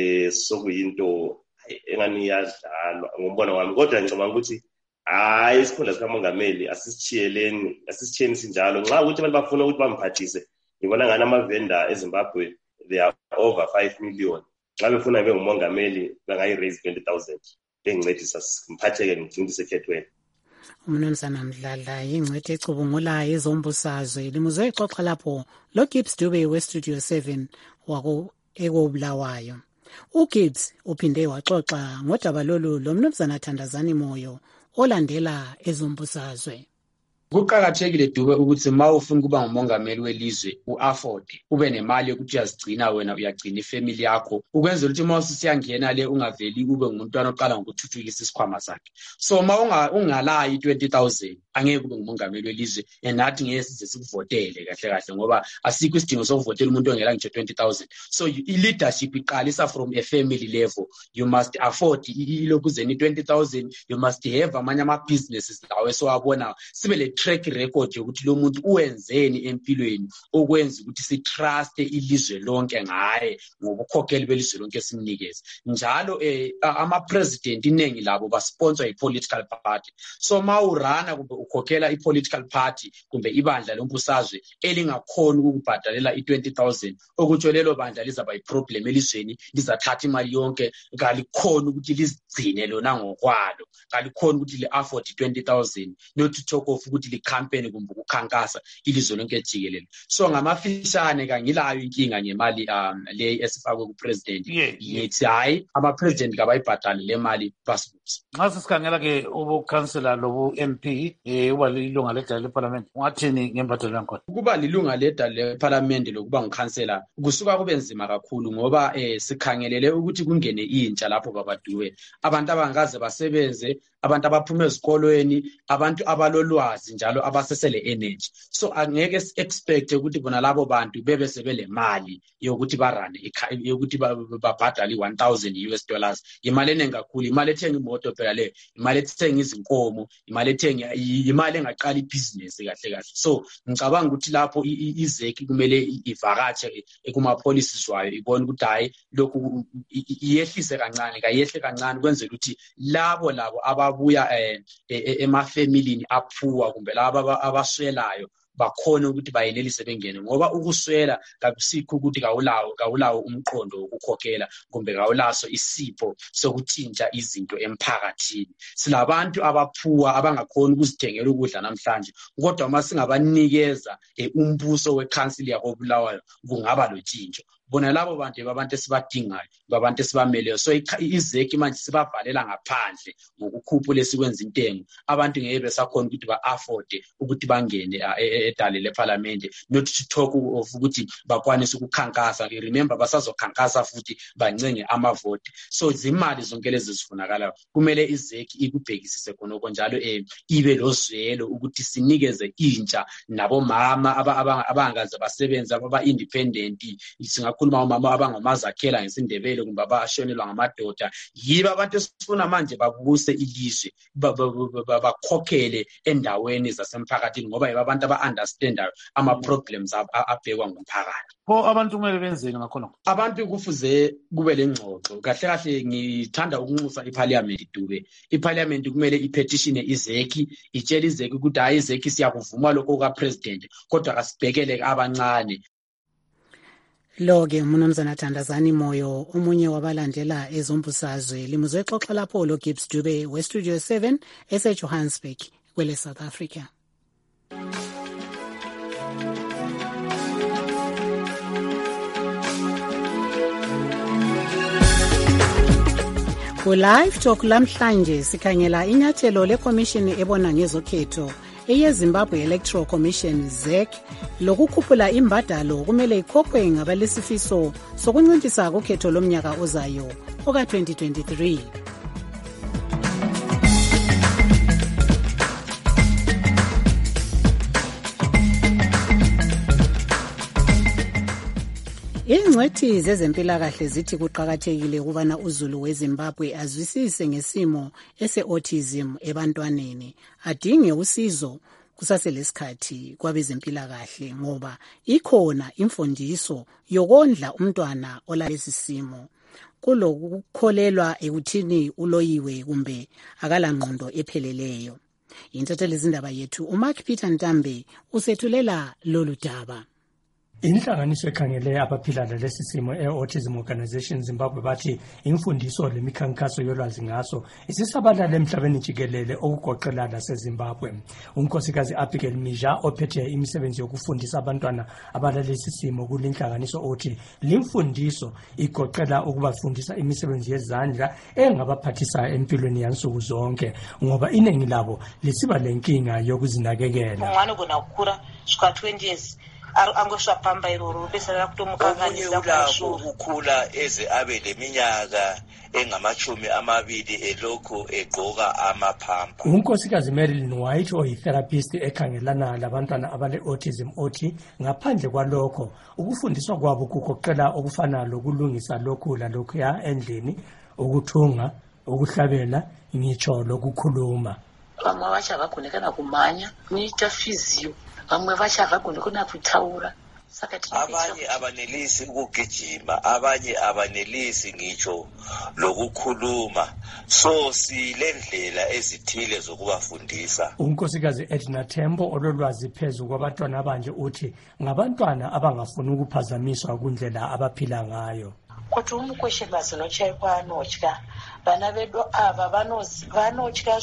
sokuyinto engani iyadlalwa ngombono wami kodwa ngicabanga ukuthi hayi isikhundla sikamongameli asisitshiyeni sinjalo nxa ukuthi abantu bafuna ukuthi bamphathise. Ngibona ngani amavenda eZimbabwe they are over 5 million nxa befuna ube ngumongameli bangayi-raise 20,000 bengincedisa mphatheke ngicindise ekhethweni. Umnumzana Mdladla ingcwethi ecubungulayo ezombusazwe limuzwe ixoxa lapho loGibbs Dube westudio 7 wako ekobulawayo. uGibbs uphinde waxoxa ngodaba lolu lomnumzana Thandazani Moyo olandela ezombusazwe. Kuqakathekile Dube ukuthi ma ufuna ukuba ngumongameli welizwe u-afford ube nemali yokuthi uyazigcina wena uyagcina ifamily yakho ukwenzela ukuthi ma usiyangena le ungaveli ube ngumuntu oqala ngokuthuthukisa isikhwama sakhe. So ma ungalayi 20,000 angeke ube ngumongameli welizwe nathi ngeke size sikuvotele kahle ngoba asikho isidingo sokuvotela umuntu ongela nje 20,000. So i-leadership iqalisa from a family level. You must afford ilokuzeni 20,000. You must have amanye ama-businesses lawe sowabona sibe le track record yokuthi lo muntu uwenzeni empilweni okwenza ukuthi si-trust ilizwe lonke ngaye ngobukhokheli belizwe lonke simnikeze. Njalo ama-president iningi labo basponsor i-political party. So ma urana kumbe ukhokhela i-political party kumbe ibandla lombusazwe elingakhona ukubhadalela i-20,000 okutsho lelo bandla lizaba i-problem elizweni lizathatha imali yonke ngalikhona ukuthi lizigcine lona ngokwalo ngalikhona ukuthi li-afford 20,000 not to talk of ukuthi li-campaign kumbe ukukhankasa ilizwe lonke jikelele. So ngamafishane kangilayo inkinga ngemali le esifakwe ku-president yithi hayi ama-president kabayibhadale le mali basibuthi. Nxa sisikhangela-ke ubukhansela lobu-MP uba lilunga ledala lephalamende ungathini ngembadalo yankhona? Ukuba lilunga ledala lephalamende lokuba ngukhansela kusuka kube nzima kakhulu ngoba sikhangelele ukuthi kungene intsha lapho babaduwe abantu abangaze basebenze abantu abaphume ezikolweni abantu abalolwazi njalo abasesele energy. So angeke expect ukuthi bona labo bantu bebe sebele mali yokuthi barane yokuthi babhadale $1,000 imali enengi kakhulu imali ethenga imoto phela le imali ethenga izinkomo imali ethenga imali engaqala ibhizinesi kahle. So ngicabanga ukuthi lapho izeki kumele ivakatshe kuma policies wayo ibone ukuthi hayi lokhu iyehlise kancane kayehle kancane kwenzela ukuthi labo ababuya emafamilini aphuwa kumbe labo abaswelayo bakhona ukuthi bayenelise bengene ngoba ukuswela kakusikho ukuthi kawulawo umqondo wokukhokhela kumbe kawulaso isipho sokuthinta izinto emphakathini. Silabantu abaphuwa abangakhona ukuzithengela ukudla namhlanje kodwa uma singabanikeza umbuso wecouncil yakobulawayo kungaba lotshintsho. bona labo bantu babantu esibadingayo, babantu esibameleyo. So izeki manje sibavalela ngaphandle ngokukhuphula esikwenza intengo. Abantu ngeke besakhona ukuthi ba-afforde ukuthi bangene edale leParliament, not to talk of ukuthi bakwanise ukukhankasa. Remember basazokhankasa futhi bancenge amavoti. So zimali zonke lezi zifunakalayo kumele izeki ikubhekisise khonoko njalo ibe lozwelo ukuthi sinikeze intsha nabomama abangaze basebenza aba-independent. Singakhuluma omama abangamazakhela ngesindebele kumbe abashonelwa ngamadoda. Yibo abantu esifuna manje babuse ilizwe bakhokhele endaweni zasemphakathini ngoba abantu aba-understandayo ama-problems abhekwa ngumphakathi. Pho abantu kumele benzeni ngakhona? Abantu kufuze kube lengxoxo. Kahle kahle ngithanda ukunxusa iParliament Dube. iParliament kumele ipetitione izeki, itshela izeki ukuthi hayi izeki siyakuvuma lokho kaPresident kodwa kasibhekele abancane. Lo-ke uMnumzana Thandazani Moyo, omunye wabalandela ezombusazwe, limuzwe xoxa lapho lo Gibbs Dube weStudio 7 eseJohannesburg kwele South Africa. Ku-Live Talk lamhlanje sikhangela inyathelo lekomishini ebona ngezokhetho eyeZimbabwe Electoral Commission ZEC lokukhuphula imbadalo kumele ikhokhwe ngabalesifiso sokunciphisa kokhetho lomnyaka ozayo oka-2023. Ingcwethi zezempilakahle zithi kuqakathekile ukubana uZulu weZimbabwe azwisise ngesimo ese-autism ebantwaneni, adinge usizo kusaselesikhathi kwabezempilakahle ngoba ikhona imfundiso yokondla umntwana olalesi simo. Kulokukholelwa ekuthini uloyiwe kumbe akalangqondo epheleleyo. Intatheli zindaba yethu uMark Peter Ntambe usethulela lolu daba. Inhlanganiso ekhangele abaphila lalesi simo e-Autism Organization Zimbabwe bathi imfundiso lemikhankaso yolwazi ngaso isisabalala emhlabeni jikelele okugoqela laseZimbabwe. Unkosikazi Abigail Mija ophethe imisebenzi yokufundisa abantwana abalalesi simo kulinhlanganiso uthi limfundiso igoqela ukubafundisa imisebenzi yezandla engabaphathisa empilweni yansuku zonke ngoba iningi labo lisiba lenkinga yokuzinakekela. Umwana gona ukura shika 20 years angoswapamba iroro besala kutomukanganisa ukukhula eze abe leminyaka engamachumi amabili elokhu egqoka amaphampa. Unkosikazi Marilyn White oyitherapist ekhangelana labantwana abale-autism othi ngaphandle kwalokho ukufundiswa kwabo kugoqela okufana lokulungisa lokhu lalokhuya endlini, ukuthunga, ukuhlabela, ngitsho lokukhuluma. Vamwe vachavagonekana kumhanya kuita fiziyo, vamwe vachavagona kutaura. Abanye abanelisi ukugijima, abanye abanelisi ngitsho lokukhuluma. So silendlela ezithile zokubafundisa. Unkosikazi Edna Tembo ololwazi phezu kwabantwana abanje uthi ngabantwana abangafuni ukuphazamiswa kundlela abaphila ngayo. Kuti umukweshela zinochaikwa anotya vana vedu ava vanotya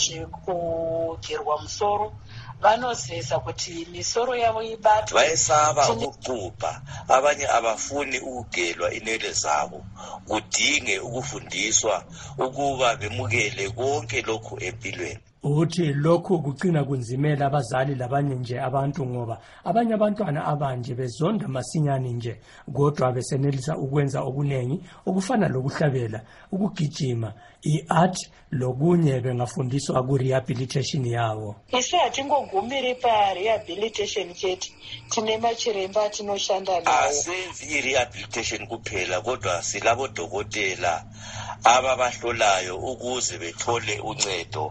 zvekugerwa musoro, vanozeza kuti misoro yavo ibatwe. Vayesaba ukuqupha, abanye abafuni ukugelwa inwele zabo. Kudinge ukufundiswa ukuba bemukele konke lokhu empilweni. Uthi lokhu kugcina kunzimela abazali labanye nje abantu ngoba abanye abantwana abanje bezonda masinyane nje kodwa besenelisa ukwenza okunengi okufana lokuhlabela, ukugijima, i-art lokunye bengafundiswa ku-rehabilitation yawo. Isi hatingogumiri pa-rehabilitation chete, tine machiremba atinoshanda nawo. Asenzi i-rehabilitation kuphela kodwa silabodokotela ababahlolayo ukuze bethole uncedo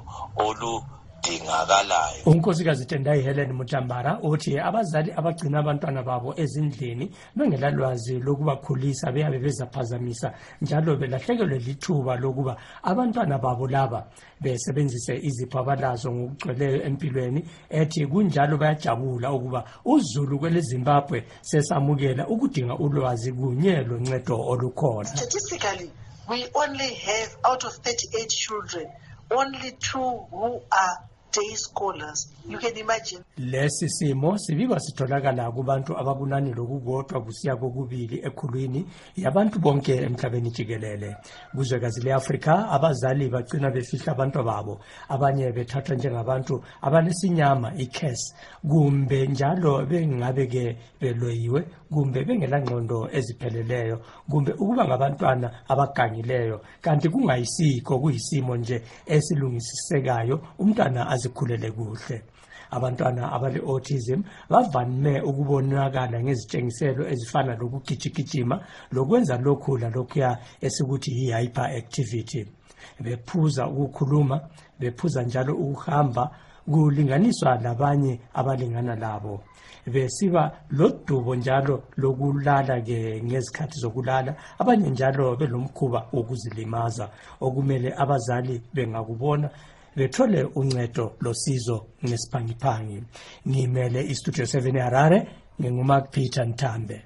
oludingakalayo. Unkosikazi Tendai Helen Mutambara uthi abazali abagcina abantwana babo ezindlini bengelalwazi lokubakhulisa beyabe bezaphazamisa njalo belahlekelwe lithuba lokuba abantwana babo laba besebenzise izipho abalazo ngokugcweleyo empilweni. Ethi kunjalo bayajabula ukuba uZulu kweleZimbabwe sesamukela ukudinga ulwazi kunye loncedo olukhona. Statistically, we only have out of 38 children, only 2 who are day scholars. You can imagine. Lesi simo sibikwa sitholakala kubantu abakunani lokukodwa kusiya kokubili ekhulwini yabantu bonke emhlabeni jikelele. Kuzwekazi le-Afrika abazali bagcina befihla abantu babo, abanye bethathwa njengabantu abanesinyama i-curse, kumbe njalo bengabe-ke beloyiwe, kumbe bengelangqondo ezipheleleyo, kumbe ukuba ngabantwana abagangileyo, kanti kungayisikho kuyisimo nje esilungisisekayo umntwana azikhulele kuhle. Abantwana abale-autism bavame ukubonakala ngezitshengiselo ezifana lokugijigijima, lokwenza lokhu lalokhuya esikuthi yi-hyperactivity. Bephuza ukukhuluma, bephuza njalo ukuhamba, kulinganiswa labanye abalingana labo. Besiba lodubo njalo lokulala-ke ngezikhathi zokulala, abanye njalo belomkhuba wokuzilimaza, okumele abazali bengakubona bethole uncedo losizo ngesiphangi. Ngimele iStudio 7 eHarare, nginguMark Peter Ntambe.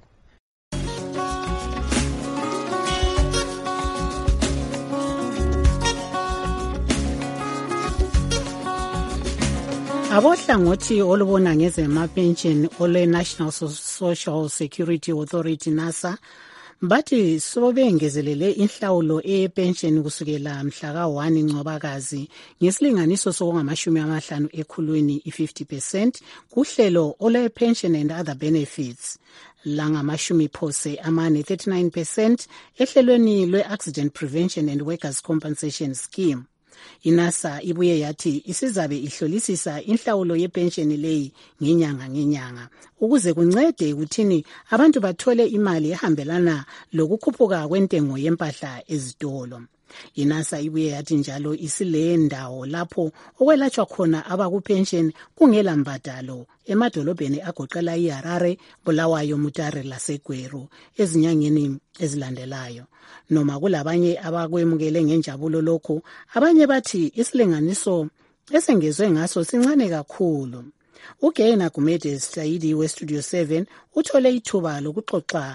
Abohlangothi olubona ngezemapension ole-National Social Security Authority NASA bathi sobengezelele inhlawulo epension kusukela mhla ka-1 Ncwabakazi ngesilinganiso sokungamashumi 50 ekhulwini i-50% kuhlelo ole-pension and other benefits langamashumi phose 39% ehlelweni lwe-Accident Prevention and Workers' Compensation Scheme. INASA ibuye yathi isizabe ihlolisisa inhlawulo yepensheni leyi ngenyanga ukuze kuncede ekuthini abantu bathole imali ehambelana lokukhuphuka kwentengo yempahla ezitolo. INASA ibuye yathi njalo isile ndawo lapho okwelatshwa khona abakupension kungela mbadalo emadolobheni agoqela iHarare, Bulawayo, Mutare laseGweru ezinyangeni ezilandelayo. Noma kulabanye abakwemukele ngenjabulo lokho, abanye bathi isilinganiso esengezwe ngaso sincane kakhulu. UGaina Gumede Saidi weStudio 7 uthole ithuba lokuxoxa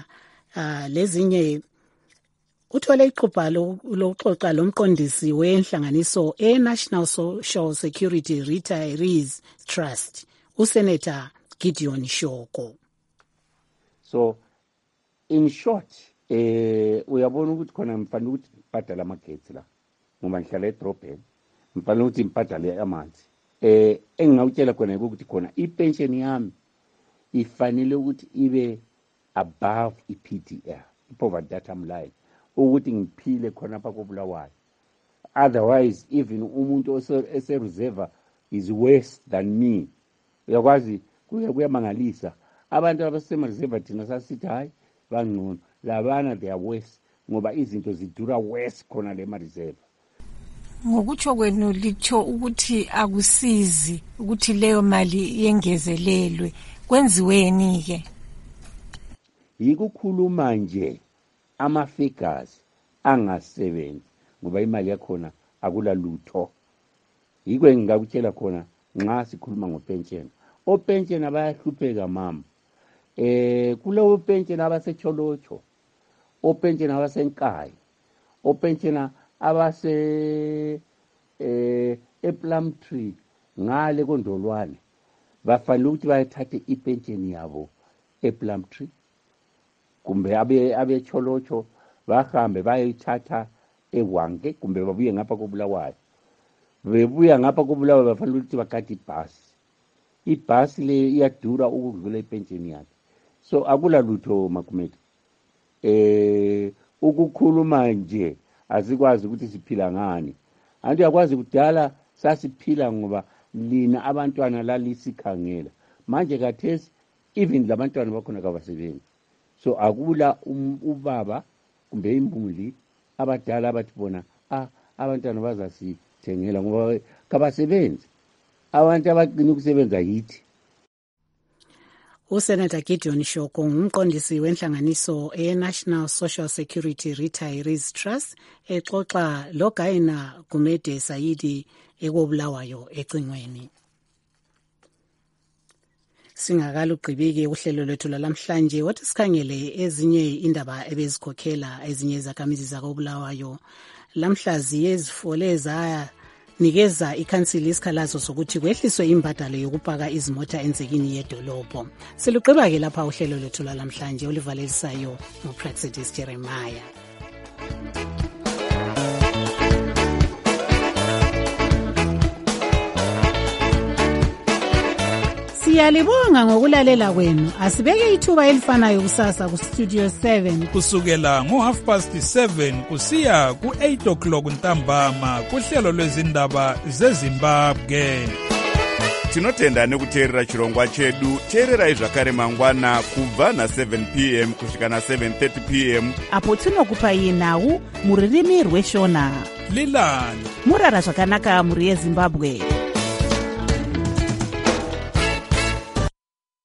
lokuxoxa lomqondisi wenhlanganiso e-National Social Security Retirees Trust, uSenator Gideon Shoko. So in short, uyabona ukuthi khona mfanele ukuthi ngibhadale amagetsi la ngoba ngihlala edrobheni, mfanele ukuthi ngibhadale amanzi. Engingawutshela khona ukuthi khona ipension yami ifanele ukuthi ibe above iPDL, i-poverty datum line, ukuthi ngiphile khona pha koBulawayo. Otherwise even umuntu ese-reserve is worse than me. Uyakwazi kuyamangalisa abantu abasema-reserve thina sasithi hayi bangcono, labana they are worse ngoba izinto zidura worse khona lema-reserve. Ngokutsho kwenu litsho ukuthi akusizi ukuthi leyo mali yengezelelwe, kwenziweni-ke? Yikukhuluma nje ama-figures angasebenzi ngoba imali yakhona akula lutho. Yikho engingakutshela khona nxa sikhuluma ngopension. Opension abayahlupheka mama. Kulewo pension abasecholocho, opension abasenkayi, opension abase ePlumtree ngale koNdolwane, bafanele ukuthi bayathathe ipension yabo ePlumtree, kumbe abecholocho bahambe bayithatha eWange, kumbe babuye ngapha koBulawayo. Bebuya ngapha koBulawayo bafanele ukuthi bakade ibhasi. Ibhasi le iyadura ukudlula ipension yakhe. So akula lutho Makumete. Ukukhuluma nje asikwazi ukuthi siphila ngani. Anti yakwazi kudala sasiphila ngoba lina abantwana lalisikhangela. Manje kathesi even labantwana bakhona kabasebenzi. So akula ubaba kumbe imbuli abadala abathi bona abantwana bazasithengela ngoba kabasebenzi. Abantu abaqina ukusebenza yithi. USenator Gideon Shoko ngumqondisi wenhlanganiso e-National Social Security Retirees Trust exoxa loGaina Gumede Saidi ekoBulawayo ecingweni. Singakalugqibiki uhlelo lwethu lamhlanje, wathi sikhangele ezinye indaba ebezikhokhela ezinye izakhamizi zakoBulawayo lamhlazi ezifole nikeza ikhansili isikhalazo sokuthi kwehliswe imbadalo yokupaka izimota enzikini yedolobho. Siluqeba-ke lapha uhlelo lwethu lwalamhlanje olivalelisayo nguPraxidis Jeremiah. Siyalibonga ngokulalela kwenu. Asibeke ithuba elifanayo kusasa ku Studio 7 kusukela ngo7:30 kusiya ku8 o'clock ntambama kuhlelo lwezindaba zeZimbabwe. Tinotenda nekuteerera chirongwa chedu. Teererai zvakare mangwana kubva na7 p.m. kusvika na7:30 p.m. apo tinokupai nhau muririmi rweshona. Lilani murara zvakanaka muri yeZimbabwe.